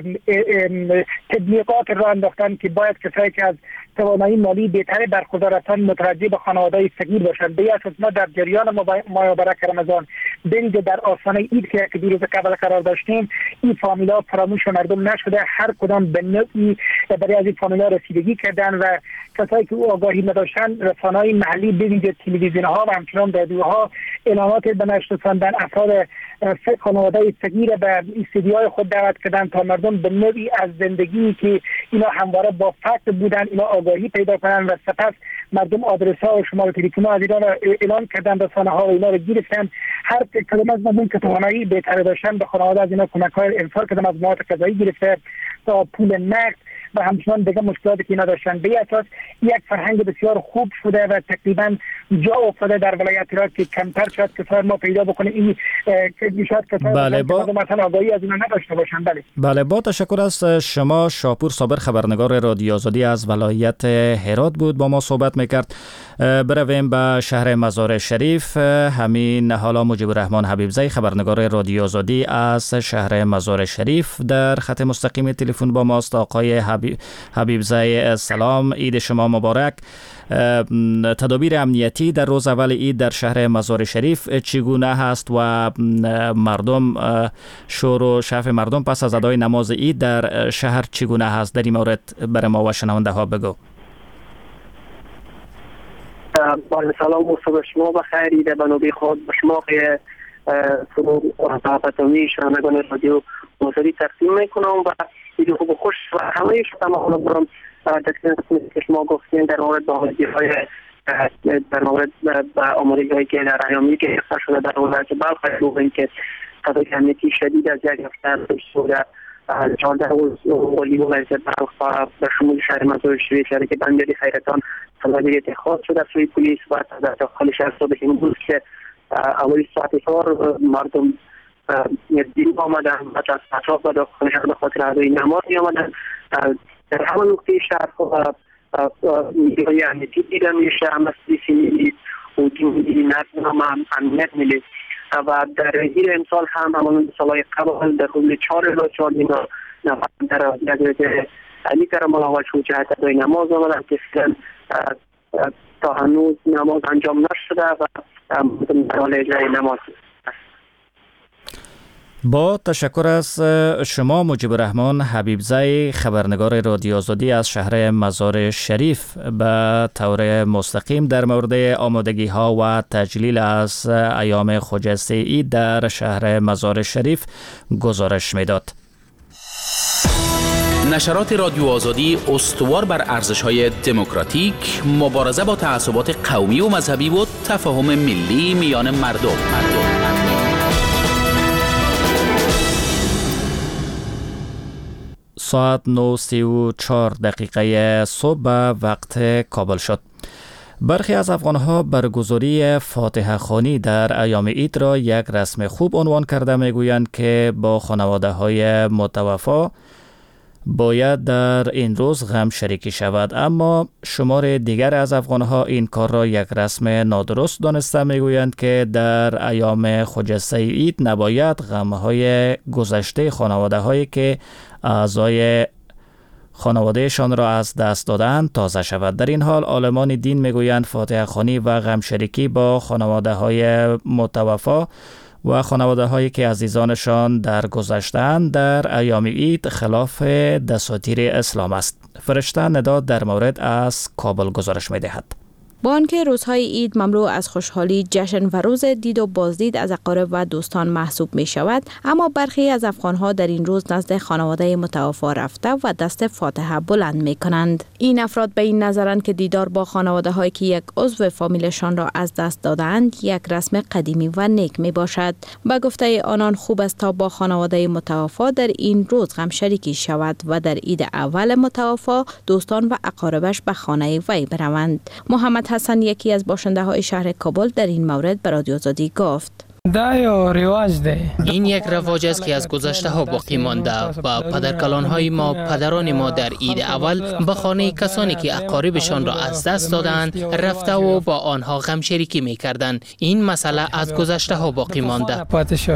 تبلیغات را انداختن که باید کسایی که از توانایی مالی بهتری برخوردار هستند متوجه به خانواده‌های فقیر باشند. به اساس ما در جریان ماه مبارک رمضان بریده در آستانه عید که 2 روز قبل قرار داشتیم این فامیلا فراموش مردم نشده، هر کدام به نوعی برای از این فامیلا رسیدگی کردن و کسایی که آگاهی نداشتن رسانه‌های محلی به ویژه تلویزیون‌ها و همچنان رادیوها اعلانات به نشر رساندن افراد خانواده فقیر به استودیوهای خود دعوت کردن تا مردم به نوعی از زندگی که اینا همواره با فقر بودن اینا آگاهی پیدا کنن و سپس مردم آدرس‌ها و شماره تلفن از اینا را اعلان کردن، رسانه‌ها و اینا را گرفتن. هر کدام از مردم که توانایی بهتر داشتن به خانواده از اینا کمک‌های ارسال کردن، از مواد غذایی گرفته تا پول نقد و همچنان دیگه مشکلاتی که اینا داشتن. به اساس یک فرهنگ بسیار خوب شده و تقریبا جا افتاده در ولایت هرات که کمتر شاید کسای ما پیدا بکنه این که شاید کسای مثلا آگاهی از اینا نداشته باشن. بله، با تشکر از شما. شاپور صابر، خبرنگار رادیو آزادی از ولایت هرات بود، با ما صحبت میکرد. برویم به شهر مزار شریف. همین حالا مجیب الرحمن حبیبزی، خبرنگار رادیو آزادی از شهر مزار شریف، در خط مستقیم تلفن با ماست. آقای حبیبزی سلام، عید شما مبارک. تدابیر امنیتی در روز اول عید در شهر مزار شریف چگونه هست و مردم، شور و شعف مردم پس از ادای نماز عید در شهر چگونه هست؟ در این مورد برای ما و شنونده ها بگو. با سلام و صبح شما بخیر. عید بنوبی خود به شما که سرور و صحبتامی شنوندگان رادیو آزادی تقدیم میکنم و عید خوب و خوش و همه شما حالا برام در که شما گفتین در مورد آمادگی‌های در مورد آمادگی‌هایی که در ایامی که اختصاص شده در ولایت بلخ، رو اینکه تدابیر امنیتی شدید از یک هفته شده 14 روز ولی ولایت بلخ به شمول شهر مزار شریف شهری که بندری خیرتان تدابیر اتخاذ شده از سوی پلیس و در داخل شهر صبح امروز که اولی ساعت 4 مردم دین آمدن و از اطراف و داخل شهر به خاطر ادای نماز آمدن. در همه نقطه شهر نیروهای امنیتی دیده میشه، هم از پلیس ملی و نظم امنیت ملی و در این امسال هم همون سالهای قبل در حدود 4,400 نفر در یک علی کرم الله وجهه جهت ادای نماز آمدن که تا هنوز نماز انجام نشده و در حال اجرای نماز. با تشکر از شما مجیب الرحمن حبیبزی، خبرنگار رادیو آزادی از شهر مزار شریف، به طور مستقیم در مورد آمادگی ها و تجلیل از ایام خجسته عید در شهر مزار شریف گزارش میداد. نشرات رادیو آزادی استوار بر ارزش‌های دموکراتیک، مبارزه با تعصبات قومی و مذهبی و تفاهم ملی میان مردم. ساعت 9:34 صبح به وقت کابل شد. برخی از افغانها برگزاری فاتحه خوانی در ایام عید را یک رسم خوب عنوان کرده میگویند که با خانواده های متوفا باید در این روز غم شریکی شود، اما شمار دیگر از افغانها این کار را یک رسم نادرست دانسته میگویند که در ایام خجسته عید نباید غمهای گذشته خانواده هایی که اعضای خانوادهشان را از دست دادند تازه شود. در این حال عالمان دین میگویند فاتحه خوانی و غم شریکی با خانواده های متوفا و خانواده هایی که عزیزانشان درگذشتند در ایام عید خلاف دساتیر اسلام است. فرشته ندا در مورد از کابل گزارش می دهد. با آنکه روزهای عید مملو از خوشحالی، جشن و روز دید و بازدید از اقارب و دوستان محسوب می شود، اما برخی از افغانها در این روز نزد خانواده متوفا رفته و دست فاتحه بلند می کنند. این افراد به این نظرند که دیدار با خانواده هایی که یک عضو فامیلشان را از دست دادند یک رسم قدیمی و نیک می باشد. به گفته آنان خوب است تا با خانواده متوفا در این روز غم شریکی شود و در عید اول متوفا دوستان و اقاربش به خانه وی بروند. محمد حسن، یکی از باشنده های شهر کابل، در این مورد به رادیو آزادی گفت: این یک رواج است که از گذشته ها باقی مانده و پدرکلان های ما، پدران ما در عید اول به خانه کسانی که اقاربشان را از دست دادند رفته و با آنها غم شریکی می کردند. این مسئله از گذشته ها باقی مانده.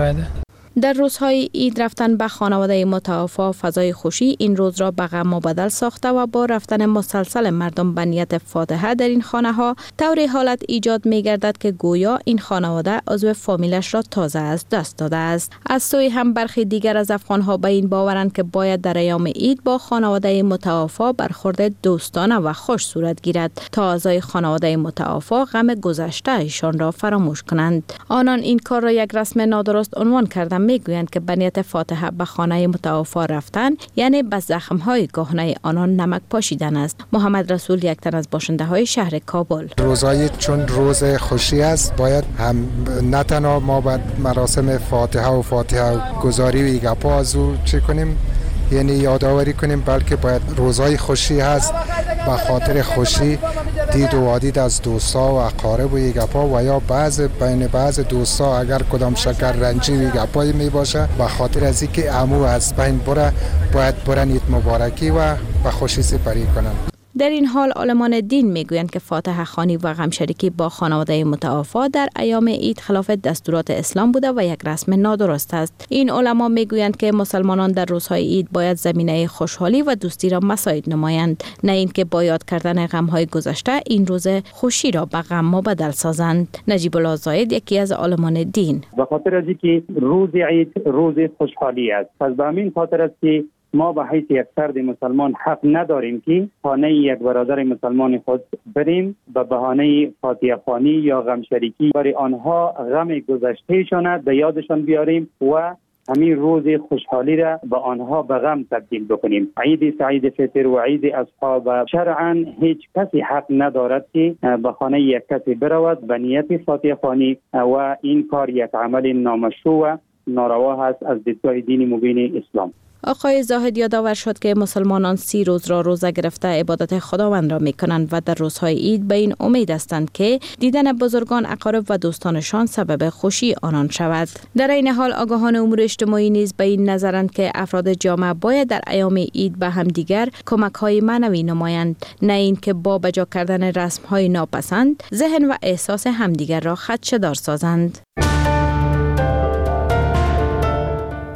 در روزهای عید رفتن به خانواده متوفا فضای خوشی این روز را به غم مبدل ساخته و با رفتن مسلسل مردم به نیت فاتحه در این خانه ها طوری حالت ایجاد می گردد که گویا این خانواده عضو فامیلش را تازه از دست داده است. از سوی هم برخی دیگر از افغان ها به این باورند که باید در ایام عید با خانواده متوفا برخورد دوستانه و خوش صورت گیرد تا اعضای خانواده متوفا غم گذشته ایشان را فراموش کنند. آنان این کار را یک رسم نادرست عنوان کردند. میگویند که به نیت فاتحه به خانه متوفا رفتن یعنی به زخم‌های کهنه آنان نمک پاشیدن است. محمد رسول، یک تن از باشنده‌های شهر کابل: روزهای چون روز خوشی است باید هم نه تنها ما باید مراسم فاتحه و فاتحه گذاری و گپا از او چه کنیم، یعنی یادآوری کنیم، بلکه باید روزهای خوشی هست به خاطر خوشی دید و وادید از دوستا و اقارب و گپا و یا بین بعض دوستا اگر کدام شکر رنجی و گپایی می باشه به خاطر از اینکه عمو از بین بره باید برن عید مبارکی و به خوشی سپری کنن. در این حال عالمان دین میگویند که فاتحه خوانی و غم شریکی با خانواده متوفا در ایام عید خلاف دستورات اسلام بوده و یک رسم نادرست است. این علما میگویند که مسلمانان در روزهای عید باید زمینه خوشحالی و دوستی را مساعد نمایند، نه اینکه با یاد کردن غم‌های گذشته این روز خوشی را به غم مبدل سازند. نجیب الله زاید، یکی از عالمان دین: به خاطر از اینکه روز عید روز خوشحالی است، پس به همین خاطر است که ما به حیث یک فرد مسلمان حق نداریم که خانه یک برادر مسلمان خود بریم به بهانه فاتحه خوانی یا غم شریکی برای آنها غم گذشتهشان به یادشان بیاریم و همین روز خوشحالی را به آنها به غم تبدیل بکنیم. عید سعید فطر و عید اصحاب شرعا هیچ کسی حق ندارد که به خانه یک کسی برود به نیت فاتحه خوانی و این کار یک عمل نامشروع و ناروا است از دیدگاه دین مبین اسلام. آقای زاهد یادآور شد که مسلمانان 30 روز را روزه گرفته عبادت خداوند را می کنند و در روزهای عید به این امید هستند که دیدن بزرگان، اقارب و دوستانشان سبب خوشی آنان شود. در این حال آگاهان امور اجتماعی نیز به این نظرند که افراد جامعه باید در ایام عید به همدیگر کمک‌های معنوی نمایند، نه اینکه با بجا کردن رسم‌های ناپسند ذهن و احساس همدیگر را خدشه‌دار سازند.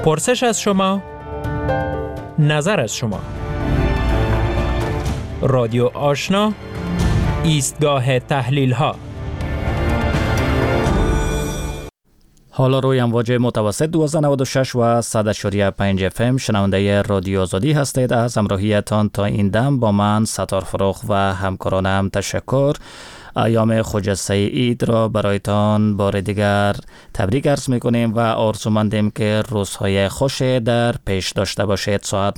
پرسش از شما، نظر از شما. رادیو آشنا، ایستگاه تحلیل ها. حالا روی امواج متوسط 1296 و 100.5 FM شنونده رادیو آزادی هستید. از همراهیتان تا این دم با من ستار فروخ و همکارانم تشکر. ایام خجسته عید را برایتان بار دیگر تبریک عرض میکنیم و آرزومندیم که روزهای خوش در پیش داشته باشید. ساعت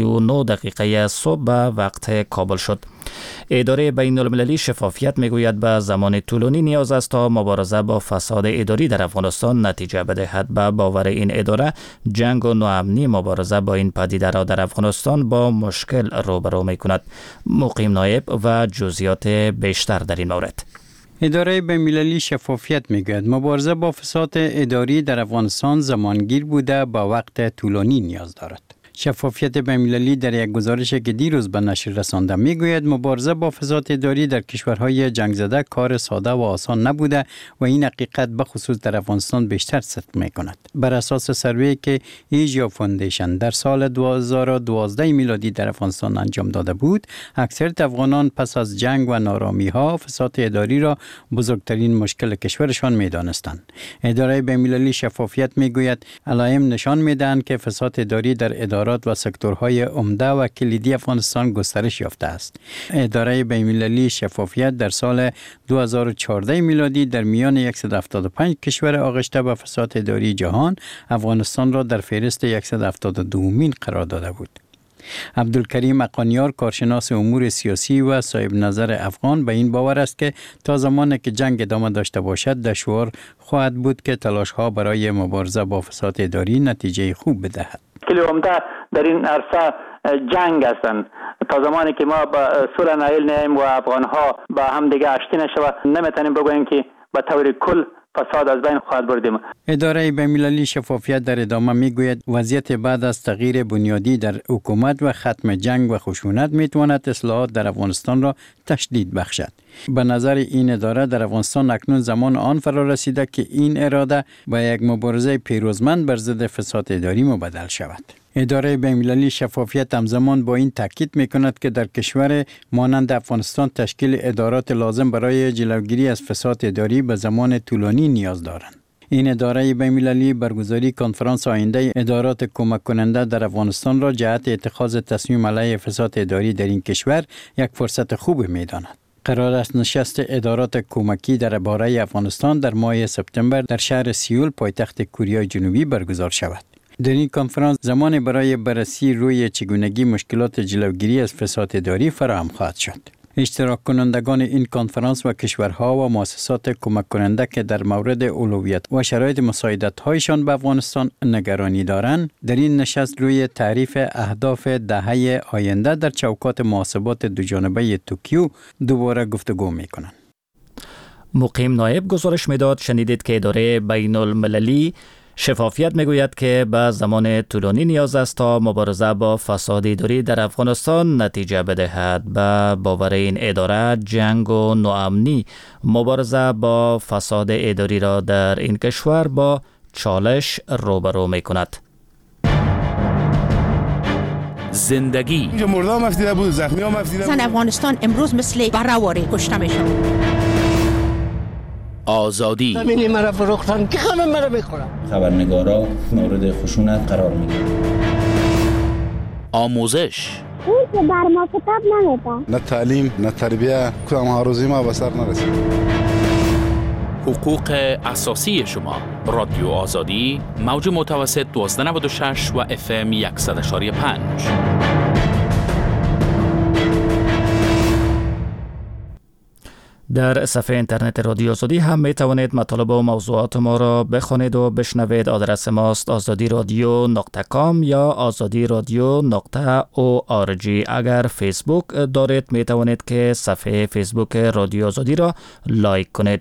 9:39 صبح به وقت کابل شد. اداره بین المللی شفافیت میگوید به زمان طولانی نیاز است تا مبارزه با فساد اداری در افغانستان نتیجه بدهد. به باور این اداره، جنگ و ناامنی مبارزه با این پدیده را در افغانستان با مشکل روبرو میکند. مقیم نایب و جزئیات بیشتر در این مورد. اداره بین‌المللی شفافیت میگوید مبارزه با فساد اداری در افغانستان زمانگیر بوده، با وقت طولانی نیاز دارد. شفافیت بین‌المللی در یک گزارش که دیروز به نشر رسانده میگوید مبارزه با فساد اداری در کشورهای جنگ زده کار ساده و آسان نبوده و این حقیقت به خصوص در افغانستان بیشتر صدق میکند. بر اساس سروی که ایجیا فاندیشن در سال 2012 میلادی در افغانستان انجام داده بود، اکثریت افغانان پس از جنگ و نارامی ها فساد اداری را بزرگترین مشکل کشورشان میدانستند. اداره بین‌المللی شفافیت میگوید علائم نشان میدهند که فساد اداری در ادارات و سکتورهای عمده و کلیدی افغانستان گسترش یافته است. اداره بین‌المللی شفافیت در سال 2014 میلادی در میان 175 کشور آغشته به فساد اداری جهان، افغانستان را در فهرست 172مین قرار داده بود. عبدالکریم اقانیار، کارشناس امور سیاسی و صاحب نظر افغان، به این باور است که تا زمانی که جنگ ادامه داشته باشد دشوار خواهد بود که تلاش‌ها برای مبارزه با فساد اداری نتیجه خوب بدهد. کلی عمده در این عرصه جنگ هستند. تا زمانی که ما با صلح نایل نیم و افغان‌ها با هم دیگه آشتی نشود، نمیتونیم بگوییم که به طور کل فساد از بین خواهد بردیم. اداره بین‌المللی شفافیت در ادامه میگوید وضعیت بعد از تغییر بنیادی در حکومت و ختم جنگ و خشونت میتواند اصلاحات در افغانستان را تشدید بخشد. به نظر این اداره در افغانستان اکنون زمان آن فرا رسیده که این اراده به یک مبارزه پیروزمند بر ضد فساد اداری مبدل شود. اداره بین‌المللی شفافیت همزمان با این تاکید میکند که در کشور مانند افغانستان تشکیل ادارات لازم برای جلوگیری از فساد اداری به زمان طولانی نیاز دارند. این اداره بین‌المللی برگزاری کنفرانس آینده ادارات کمک کننده در افغانستان را جهت اتخاذ تصمیم علیه فساد اداری در این کشور یک فرصت خوب می‌داند. قرار است نشست ادارات کمکی درباره افغانستان در ماه سپتامبر در شهر سیول، پایتخت کره جنوبی برگزار شود. در این کنفرانس زمانی برای بررسی روی چگونگی مشکلات جلوگیری از فساد اداری فراهم خواهد شد. اشتراک کنندگان این کنفرانس و کشورها و مؤسسات کمک کننده که در مورد اولویت و شرایط مساعدت‌هایشان به افغانستان نگرانی دارند، در این نشست روی تعریف اهداف دهه آینده در چوکات محاسبات دوجانبه توکیو دوباره گفتگو می‌کنند. مقیم نایب گزارش میداد. شنیدید که اداره بین المللی شفافیت میگوید که به زمان طولانی نیاز است تا مبارزه با فساد اداری در افغانستان نتیجه بدهد. به باور این اداره، جنگ و ناامنی مبارزه با فساد اداری را در این کشور با چالش روبرو میکند. زندگی اینجا مرده هم افتیده بود، زخمی هم افتیده بود. زن افغانستان امروز مثل برهواری کشته میشن. آزادی زمینی مرا فروختن که خانم مرا بخورم. خبرنگارا مورد خشونت قرار میگیرن. آموزش اون که بر ما کتاب نمیدن. نه تعلیم نه تربیه، کدام هاروزی ما به سر نرسید. حقوق اساسی شما. رادیو آزادی، موج متوسط 1296 و FM 100.5. در صفحه اینترنت رادیو آزادی هم می توانید مطالب و موضوعات ما را بخوانید و بشنوید. آدرس ماست azadiradio.com یا azadiradio.org. اگر فیسبوک دارید می توانید که صفحه فیسبوک رادیو آزادی را لایک کنید.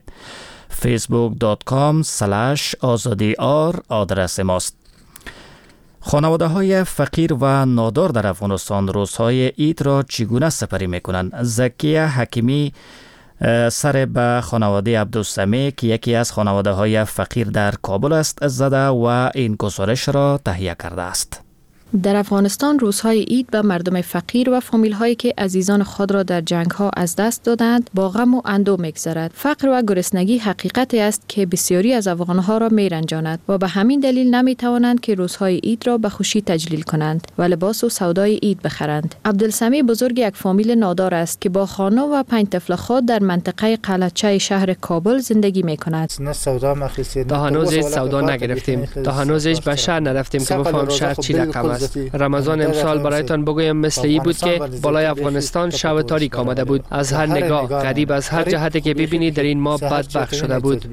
facebook.com/azadiyar آدرس ماست. خانواده های فقیر و نادار در افغانستان روزهای عید را چگونه سپری می کنند؟ زکیه حکیمی سر به خانواده عبدالسمی که یکی از خانواده های فقیر در کابل است زده و این گزارش را تهیه کرده است. در افغانستان روزهای عید به مردم فقیر و فامیل هایی که عزیزان خود را در جنگ ها از دست دادند با غم و اندوه می‌گذرد. فقر و گرسنگی حقیقتی است که بسیاری از افغان ها را میرنجاند و به همین دلیل نمی توانند که روزهای عید را به خوشی تجلیل کنند و لباس و سودای عید بخرند. عبدالسمی بزرگ یک فامیل نادار است که با خانه و 5 طفل خود در منطقه قلعه‌چه شهر کابل زندگی می‌کند. تا هنوز هیچ سودا نگرفتیم. تا هنوز هیچ به شهر نرفتیم که بفهم شهر چی رقم است. رمضان امسال برایتان بگویم مثل ای بود که بالای افغانستان شب تاریک آمده بود. از هر نگاه غریب از هر جهتی که ببینید در این ماه بدبخت شده بود.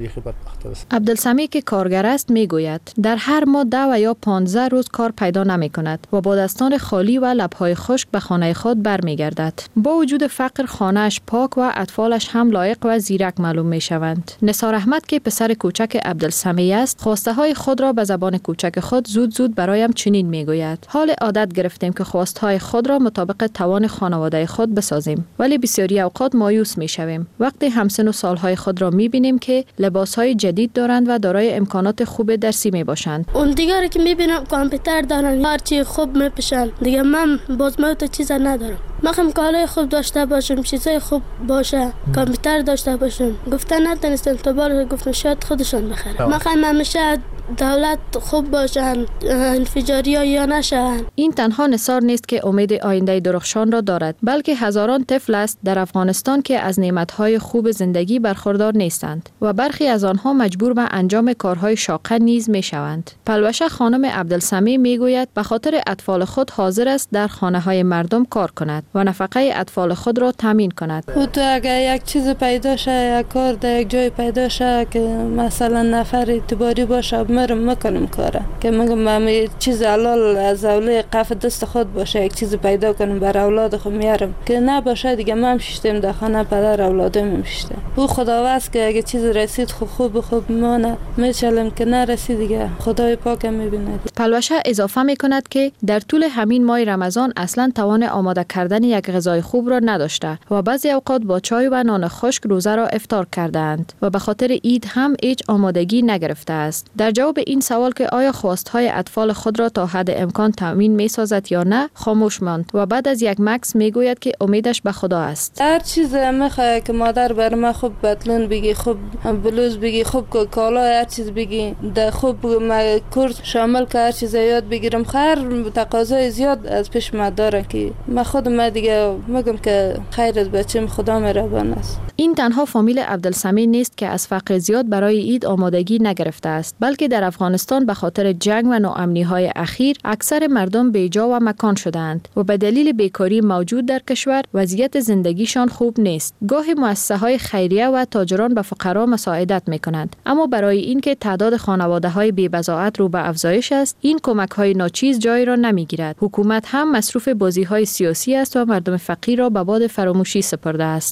عبدالسمی که کارگر است میگوید در هر ماه 10 و یا 15 روز کار پیدا نمی کند و با دستان خالی و لبهای خشک به خانه خود برمیگردد. با وجود فقر خانه‌اش پاک و اطفالش هم لایق و زیرک معلوم می شوند. نثار احمد که پسر کوچک عبدالسمی است خواسته های خود را به زبان کوچک خود زود برایم چنین میگوید: حال عادت گرفتیم که خواستهای خود را مطابق توان خانواده خود بسازیم، ولی بسیاری اوقات مایوس میشویم وقتی همسن و سالهای خود را میبینیم که لباسهای جدید دارند و دارای امکانات خوب درسی میباشند. اون دیگه که میبینم کامپیوتر دارن، هر چی خوب میپشن، دیگه من باز ما تو چیزا ندارم. میخوام کالای خوب داشته باشم، چیزای خوب باشه، کامپیوتر داشته باشم. گفتن نتونستم تو بار گفتم شاید خودشون بخرن. میخوام همیشه دولت خوب باشن، انفجاری ها یا نشن. این تنها نثار نیست که امید آینده درخشان را دارد، بلکه هزاران طفل است در افغانستان که از نعمتهای خوب زندگی برخوردار نیستند و برخی از آنها مجبور به انجام کارهای شاقه نیز می شوند. پلوشه خانم عبدالسمی می گوید به خاطر اطفال خود حاضر است در خانه های مردم کار کند و نفقه اطفال خود را تامین کند. او تو اگر یک چیز پیدا شه، یک کار در یک جای پیدا شه که مثلا نفر اعتباری باشه، مرم میکنم کاره که مگم چیز حلال از اوله قف دست خود باشه، یک چیز پیدا کنم بر اولاد خود میارم که نباشه دیگه من ششتم در خانه پدر اولادم میشته. او خداوند که اگه چیز رسید خوب مانه میچلم که نرسید دیگه خدای پاکم میبینه. پلوشه اضافه میکند که در طول همین ماه رمضان اصلا توان آماده کردن یک غذای خوب را نداشته و بعضی اوقات با چای و نان خشک روزه را افطار کردند و به خاطر عید هم هیچ آمادگی نگرفته است. در جواب این سوال که آیا خواستهای اطفال خود را تا حد امکان تامین می‌سازد یا نه خاموش ماند و بعد از یک مکث میگوید که امیدش به خدا است. هر چیز میخواد که مادر بر ما خوب بتلون بگی، خوب بلوز بگی، خوب کالا هر چیز بگی، ده خوب کورس شامل که هر چیز یاد بگیرم. هر تقاضای زیاد از پیش ما داره که ما خودم دیگه میگم که خیر از بچم خدا مهربان است. این تنها فامیل عبدالسمی نیست که از فقر زیاد برای عید آمادگی نگرفته است، بلکه در افغانستان به خاطر جنگ و ناامنی‌های اخیر اکثر مردم بیجا و مکان شدند و به دلیل بیکاری موجود در کشور وضعیت زندگیشان خوب نیست. گاهی مؤسسه‌های خیریه و تاجران به فقرا مساعدت می‌کنند، اما برای اینکه تعداد خانواده‌های بی‌بضاعت رو به افزایش است، این کمک‌های ناچیز جای را نمی‌گیرد. حکومت هم مصروف بازی‌های سیاسی است و مردم فقیر را به باد فراموشی سپرده است.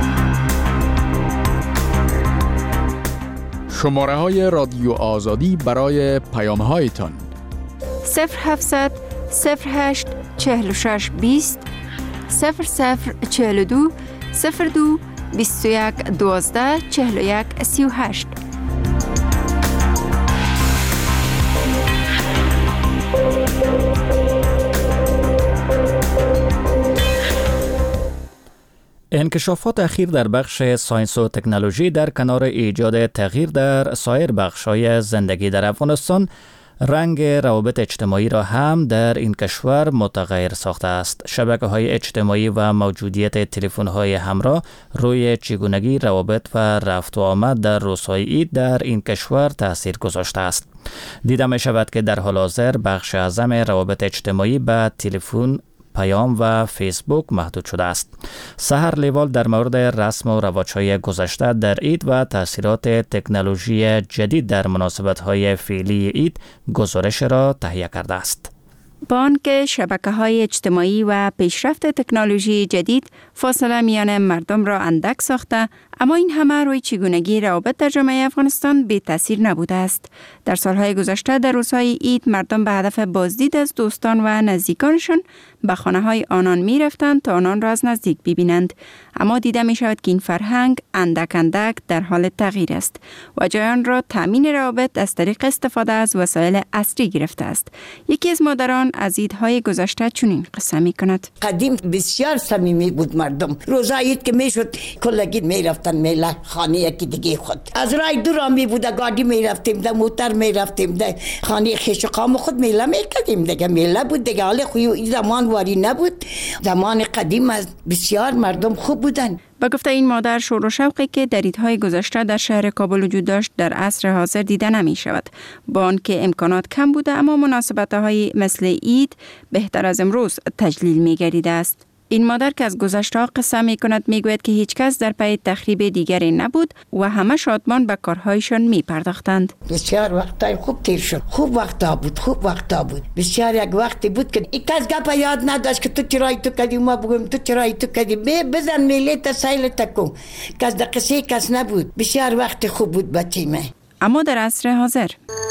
شماره های رادیو آزادی برای پیام هایتان 0700 08 46 20 0042 02 21 12 41 38. انکشافات اخیر در بخش ساینس و تکنولوژی در کنار ایجاد تغییر در سایر بخش‌های زندگی در افغانستان رنگ روابط اجتماعی را هم در این کشور متغیر ساخته است. شبکه‌های اجتماعی و موجودیت تلفن‌های همراه روی چگونگی روابط و رفت و آمد در روزهای عید در این کشور تاثیر گذاشته است. دیده می شود که در حال حاضر بخش اعظم روابط اجتماعی به تلفن، پیام و فیسبوک محدود شده است. سحر لیوال در مورد رسم و رواج‌های گذشته در عید و تاثیرات تکنولوژی جدید در مناسبت‌های فعلی عید گزارش را تهیه کرده است. با آنکه شبکه‌های اجتماعی و پیشرفت تکنولوژی جدید فاصله میان مردم را اندک ساخته، اما این همه روی چگونگی روابط در جامعه افغانستان بی تاثیر نبوده است. در سالهای گذشته در روزهای عید مردم به هدف بازدید از دوستان و نزدیکانشان به خانه های آنان می رفتند تا آنان را از نزدیک ببینند. اما دیده می شود که این فرهنگ اندک اندک در حال تغییر است و جای آن را تامین روابط از طریق استفاده از وسایل عصری گرفته است. یکی از مادران از عیدهای گذشته چنین قصه می کند. قدیم بسیار صمیمی بود مردم. روزا عید که می شد کلگی می رفتن میله خانه یکی دیگه خود. از راه دور می بود گاڑی می رفتیم ده موتر می رفتیم ده خانه خیش و قام خود میله می کردیم دیگه میله بود دیگه. حال خوی زمان واری نبود. زمان قدیم از بسیار مردم خوب بودن. با گفته این مادر، شور و شوقی که در عیدهای گذشته در شهر کابل وجود داشت در عصر حاضر دیده نمی شود. با آنکه امکانات کم بوده اما مناسبت‌های مثل عید بهتر از امروز تجلیل می گردیده است. این مادر که از گذشته قصه می کند می گوید که هیچ کس در پی تخریب دیگری نبود و همه شادمان به کارهایشان می پرداختند. بسیار وقتای خوب تیر شد. خوب وقتا بود. بسیار یک وقتی بود که یک کس گپ یاد نداشت که تو چرایی تو کردی ما بگویم تو چرایی تو کردی بزن میله تا سایل تکو. کس در قصه کس نبود. بسیار وقت خوب بود بچه من. اما در عصر حاضر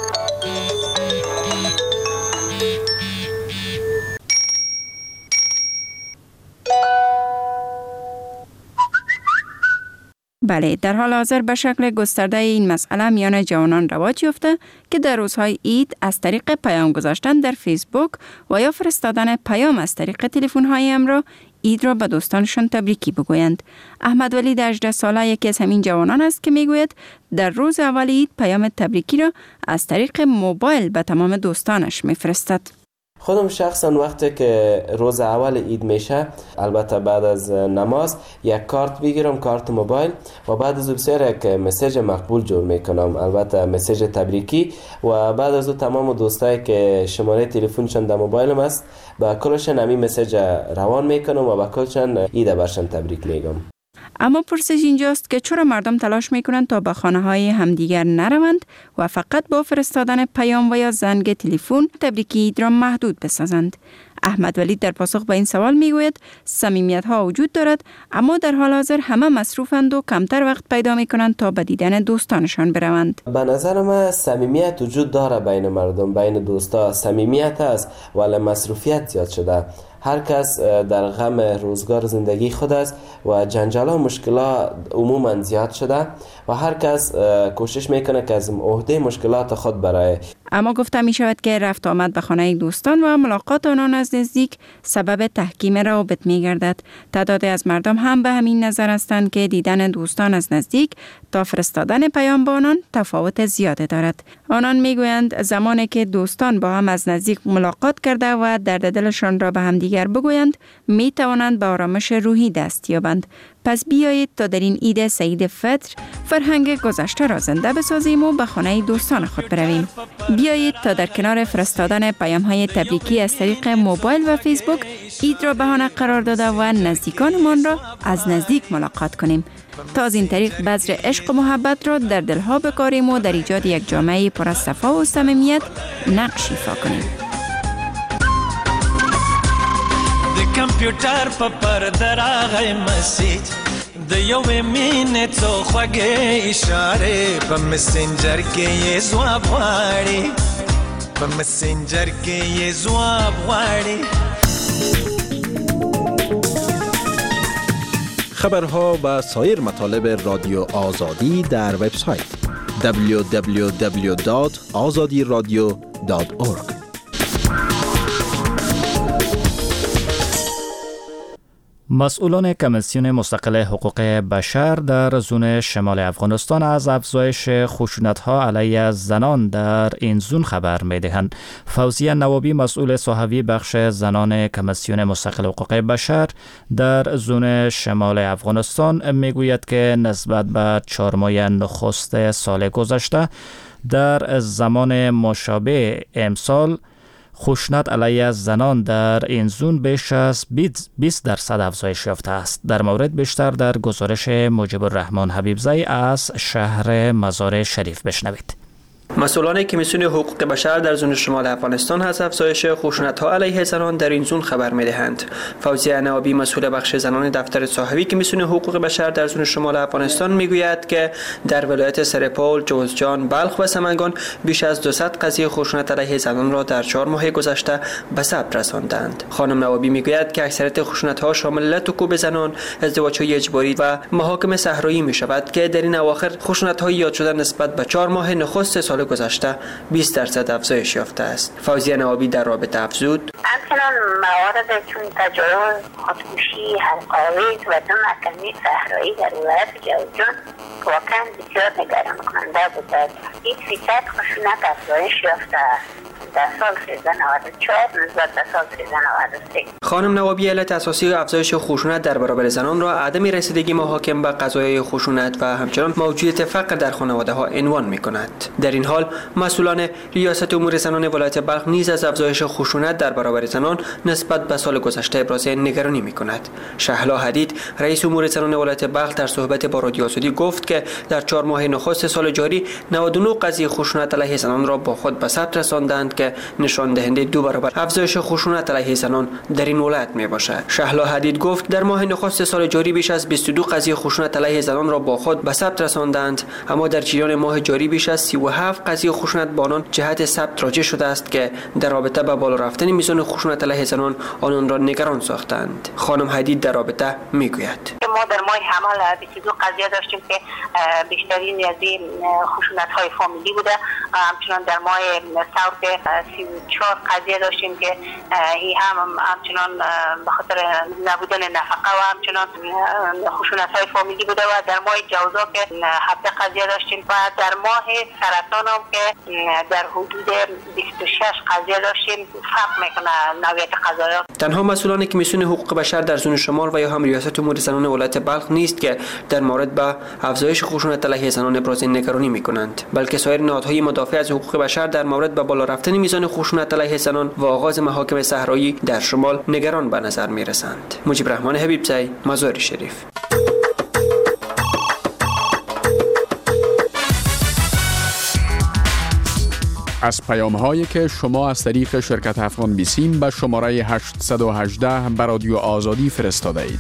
بله، در حال حاضر به شکل گسترده این مسئله میان جوانان رواج یافته که در روزهای عید از طریق پیام گذاشتن در فیسبوک و یا فرستادن پیام از طریق تلفن‌های همراه عید را به دوستانشان تبریکی بگویند. احمد ولی 18 ساله یکی از همین جوانان است که میگوید در روز اول عید پیام تبریکی را از طریق موبایل به تمام دوستانش میفرستد. خودم شخصا وقتی که روز اول عید میشه، البته بعد از نماز یک کارت بگیرم، کارت موبایل، و بعد از بسیار یک مسیج مقبول جور میکنم، البته مسیج تبریکی، و بعد از تمام دوستایی که شماره تلفنشون در موبایلم است با کلشون همین مسیج روان میکنم و با کلشون عید برشون تبریک میگم. اما پرسش اینجاست که چرا مردم تلاش میکنند تا به خانه های همدیگر نروند و فقط با فرستادن پیام و یا زنگ تلفن تبریکی عید را محدود بسازند. احمد ولی در پاسخ به این سوال میگوید صمیمیت ها وجود دارد، اما در حال حاضر همه مصروفند و کمتر وقت پیدا میکنند تا به دیدن دوستانشان بروند. به نظر من صمیمیت وجود داره بین مردم، بین دوستا صمیمیت است، ولی مصروفیت زیاد شده. هر کس در غم روزگار زندگی خود است و جنجال و مشکلات عموما زیاد شده و هر کس کوشش میکنه که از عهده مشکلات خود برای. اما گفته می شود که رفت آمد به خانه دوستان و ملاقات آنان از نزدیک سبب تحکیم روابط می گردد. تعدادی از مردم هم به همین نظر هستند که دیدن دوستان از نزدیک تا فرستادن پیام با آنان تفاوت زیاده دارد. آنان می گویند زمانی که دوستان با هم از نزدیک ملاقات کرده و درد دلشان را به هم دیگر بگویند، می توانند به آرامش روحی دست یابند. پس بیایید تا در این عید سعید فطر فرهنگ گذشته را زنده بسازیم و به خانه دوستان خود برویم. بیایید تا در کنار فرستادن پیام‌های تبریکی از طریق موبایل و فیسبوک عید را بهانه قرار داده و نزدیکانمان را از نزدیک ملاقات کنیم تا از این طریق بذر عشق و محبت را در دلها بکاریم و در ایجاد یک جامعه پر از صفا و صمیمیت نقش ایفا کنیم. د کمپیوټر په پرده راغی مسیج د یوې مینې څو خوږې اشارې په مسنجر کې یې ځواب غواړي په مسنجر کې یې ځواب غواړي. خبرها و سایر مطالب رادیو آزادی در وبسایت www.azadiradio.org. مسئولان کمیسیون مستقل حقوق بشر در زون شمال افغانستان از افزایش خشونت‌ها علیه زنان در این زون خبر می‌دهند. فوزیه نوابی مسئول صحوی بخش زنان کمیسیون مستقل حقوق بشر در زون شمال افغانستان میگوید که نسبت به 4 ماه نخست سال گذشته در زمان مشابه امسال خشونت علیه زنان در این زون بیش از 20% افزایش یافته است. در مورد بیشتر در گزارش مجیب الرحمن حبیبزی از شهر مزار شریف بشنوید. مسئولان کمیسیون حقوق بشر در زون شمال افغانستان از افزایش خشونت‌ها علیه زنان در این زون خبر می‌دهند. فوزیه نوابی مسئول بخش زنان دفتر صاحبی کمیسیون حقوق بشر در زون شمال افغانستان میگوید که در ولایت سرپول، جوزجان، بلخ و سمنگان بیش از 200 قضیه خشونت علیه زنان را در 4 ماه گذشته به ثبت رساندند. خانم نوابی میگوید که اکثریت خشونت‌ها شامل لط و کوب زنان، ازدواج‌های اجباری و محاکم صحرایی می‌شود که در این اواخر خشونت‌های یاد شده نسبت به 4 ماه نخست سال گذشته 20% افزایش یافته است. فوزیه نوابی در رابطه افزود: همچنان موارد چون تجاوز، خودکشی، حلق‌آویز و دو محکمه صحرایی در ولایت جوزجان واقعا بسیار نگران کننده بوده. این فیصد خشونت افزایش یافته است در سال 1394 نسبت به سال 1393. خانم نوابی علت اساسی افزایش خشونت در برابر زنان را عدم رسیدگی محاکم به قضایای خشونت و همچنان موجودیت فقر در خانواده ها عنوان می‌کند. در این حال مسئولان ریاست امور زنان ولایت بلخ نیز از افزایش خشونت در برابر زنان نسبت به سال گذشته ابراز نگرانی می‌کند. شهلا حدید رئیس امور زنان ولایت بلخ در صحبت با رادیو آزادی گفت که در 4 ماه نخست سال جاری 99 قضیه خشونت علیه زنان را با خود به ثبت رساندند که نشان دهنده 2 برابر افزایش خشونت علیه زنان در این ولایت میباشد. شهلا حدید گفت در ماه نخست سال جاری بیش از 22 قضیه خشونت علیه زنان را با خود به ثبت رساندند، اما در جریان ماه جاری بیش از 37 قضیه خشونت با آنان جهت ثبت راجع شده است که در رابطه با بالا رفتن میزان خشونت علیه زنان آنان را نگران ساختند. خانم حدید در رابطه میگوید: ما در ماه حمل 22 قضیه داشتیم که بیشترین از این خشونت‌های فامیلی بوده. همچنان در ماه ثور 34 قضیه داشتیم که این همچنان به خاطر نبودن نفقه و همچنان خشونت‌های فامیلی بوده و در ماه جوزا که 7 قضیه داشتیم و در ماه سرطان هم که در حدود 26 قضیه داشتیم. فرق میکنه نوعیت قضایا. تنها مسئولان کمیسیون حقوق بشر در زون شمال و یا هم ریاست امور زنان ولایت بلخ نیست که در مورد به افزایش خشونت علیه زنان ابراز نگرانی میکنند، بلکه سایر نهادهای مدافع از حقوق بشر در مورد به بالا رفتن میزان خشونت علیه زنان و آغاز محاکم صحرایی در شمال نگران به نظر میرسند. مجیب رحمان حبیبزی، مزار شریف. از پیام‌هایی که شما از طریق شرکت افغان بیسیم به شماره 818 به رادیو آزادی فرستاده اید.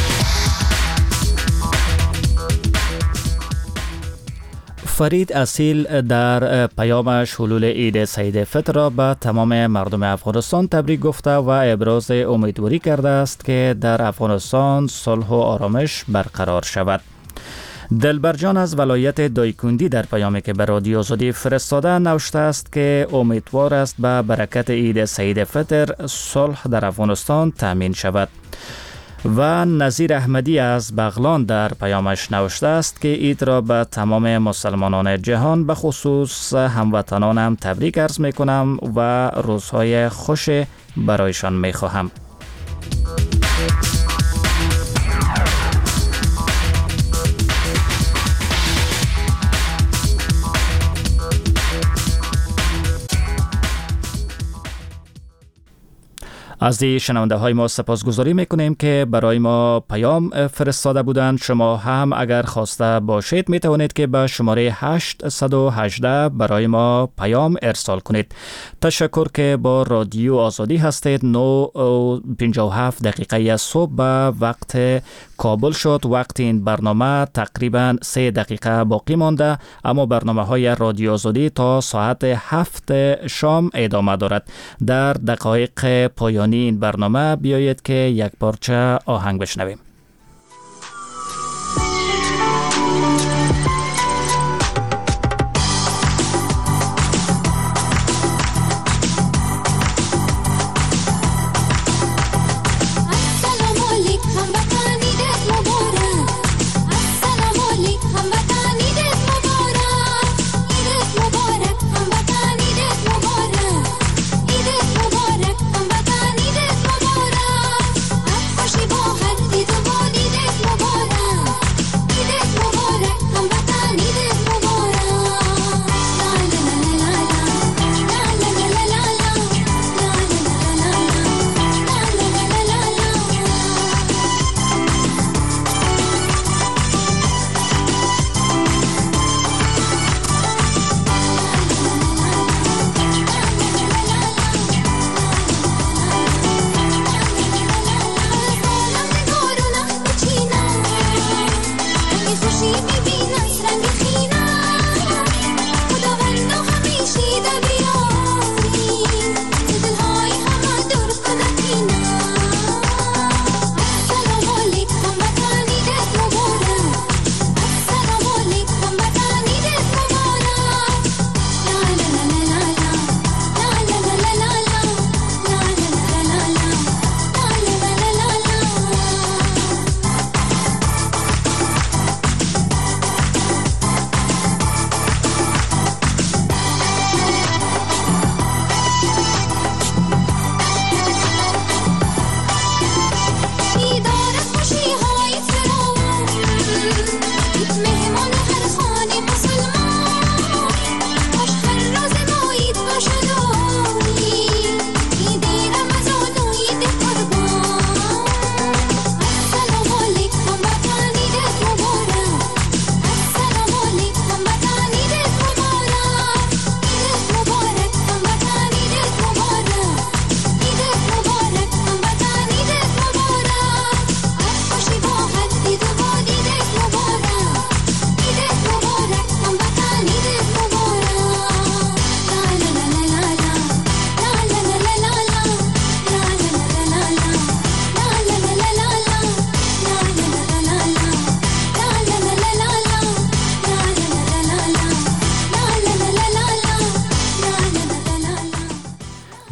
فرید اصیل در پیامش حلول عید سعید فطر را به تمام مردم افغانستان تبریک گفته و ابراز امیدواری کرده است که در افغانستان صلح و آرامش برقرار شود. دلبرجان از ولایت دایکندی در پیامی که به رادیو آزادی فرستاده نوشته است که امیدوار است به برکت عید سعید فطر صلح در افغانستان تامین شود. و نظیر احمدی از بغلان در پیامش نوشته است که عید را به تمام مسلمانان جهان به خصوص هموطنانم تبریک عرض می کنم و روزهای خوش برایشان می خواهم. از شنونده های ما سپاسگزاری میکنیم که برای ما پیام فرستاده بودند. شما هم اگر خواسته باشید می توانید که به شماره 818 برای ما پیام ارسال کنید. تشکر که با رادیو آزادی هستید. 9:57 دقیقه صبح به وقت کابل شد. وقت این برنامه تقریبا 3 دقیقه باقی مانده، اما برنامه های رادیو آزادی تا ساعت 7 شام ادامه دارد. در دقایق پایانی این برنامه بیایید که یک پارچه آهنگ بشنویم. با هر دید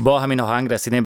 با همین آهنگ رسیدیم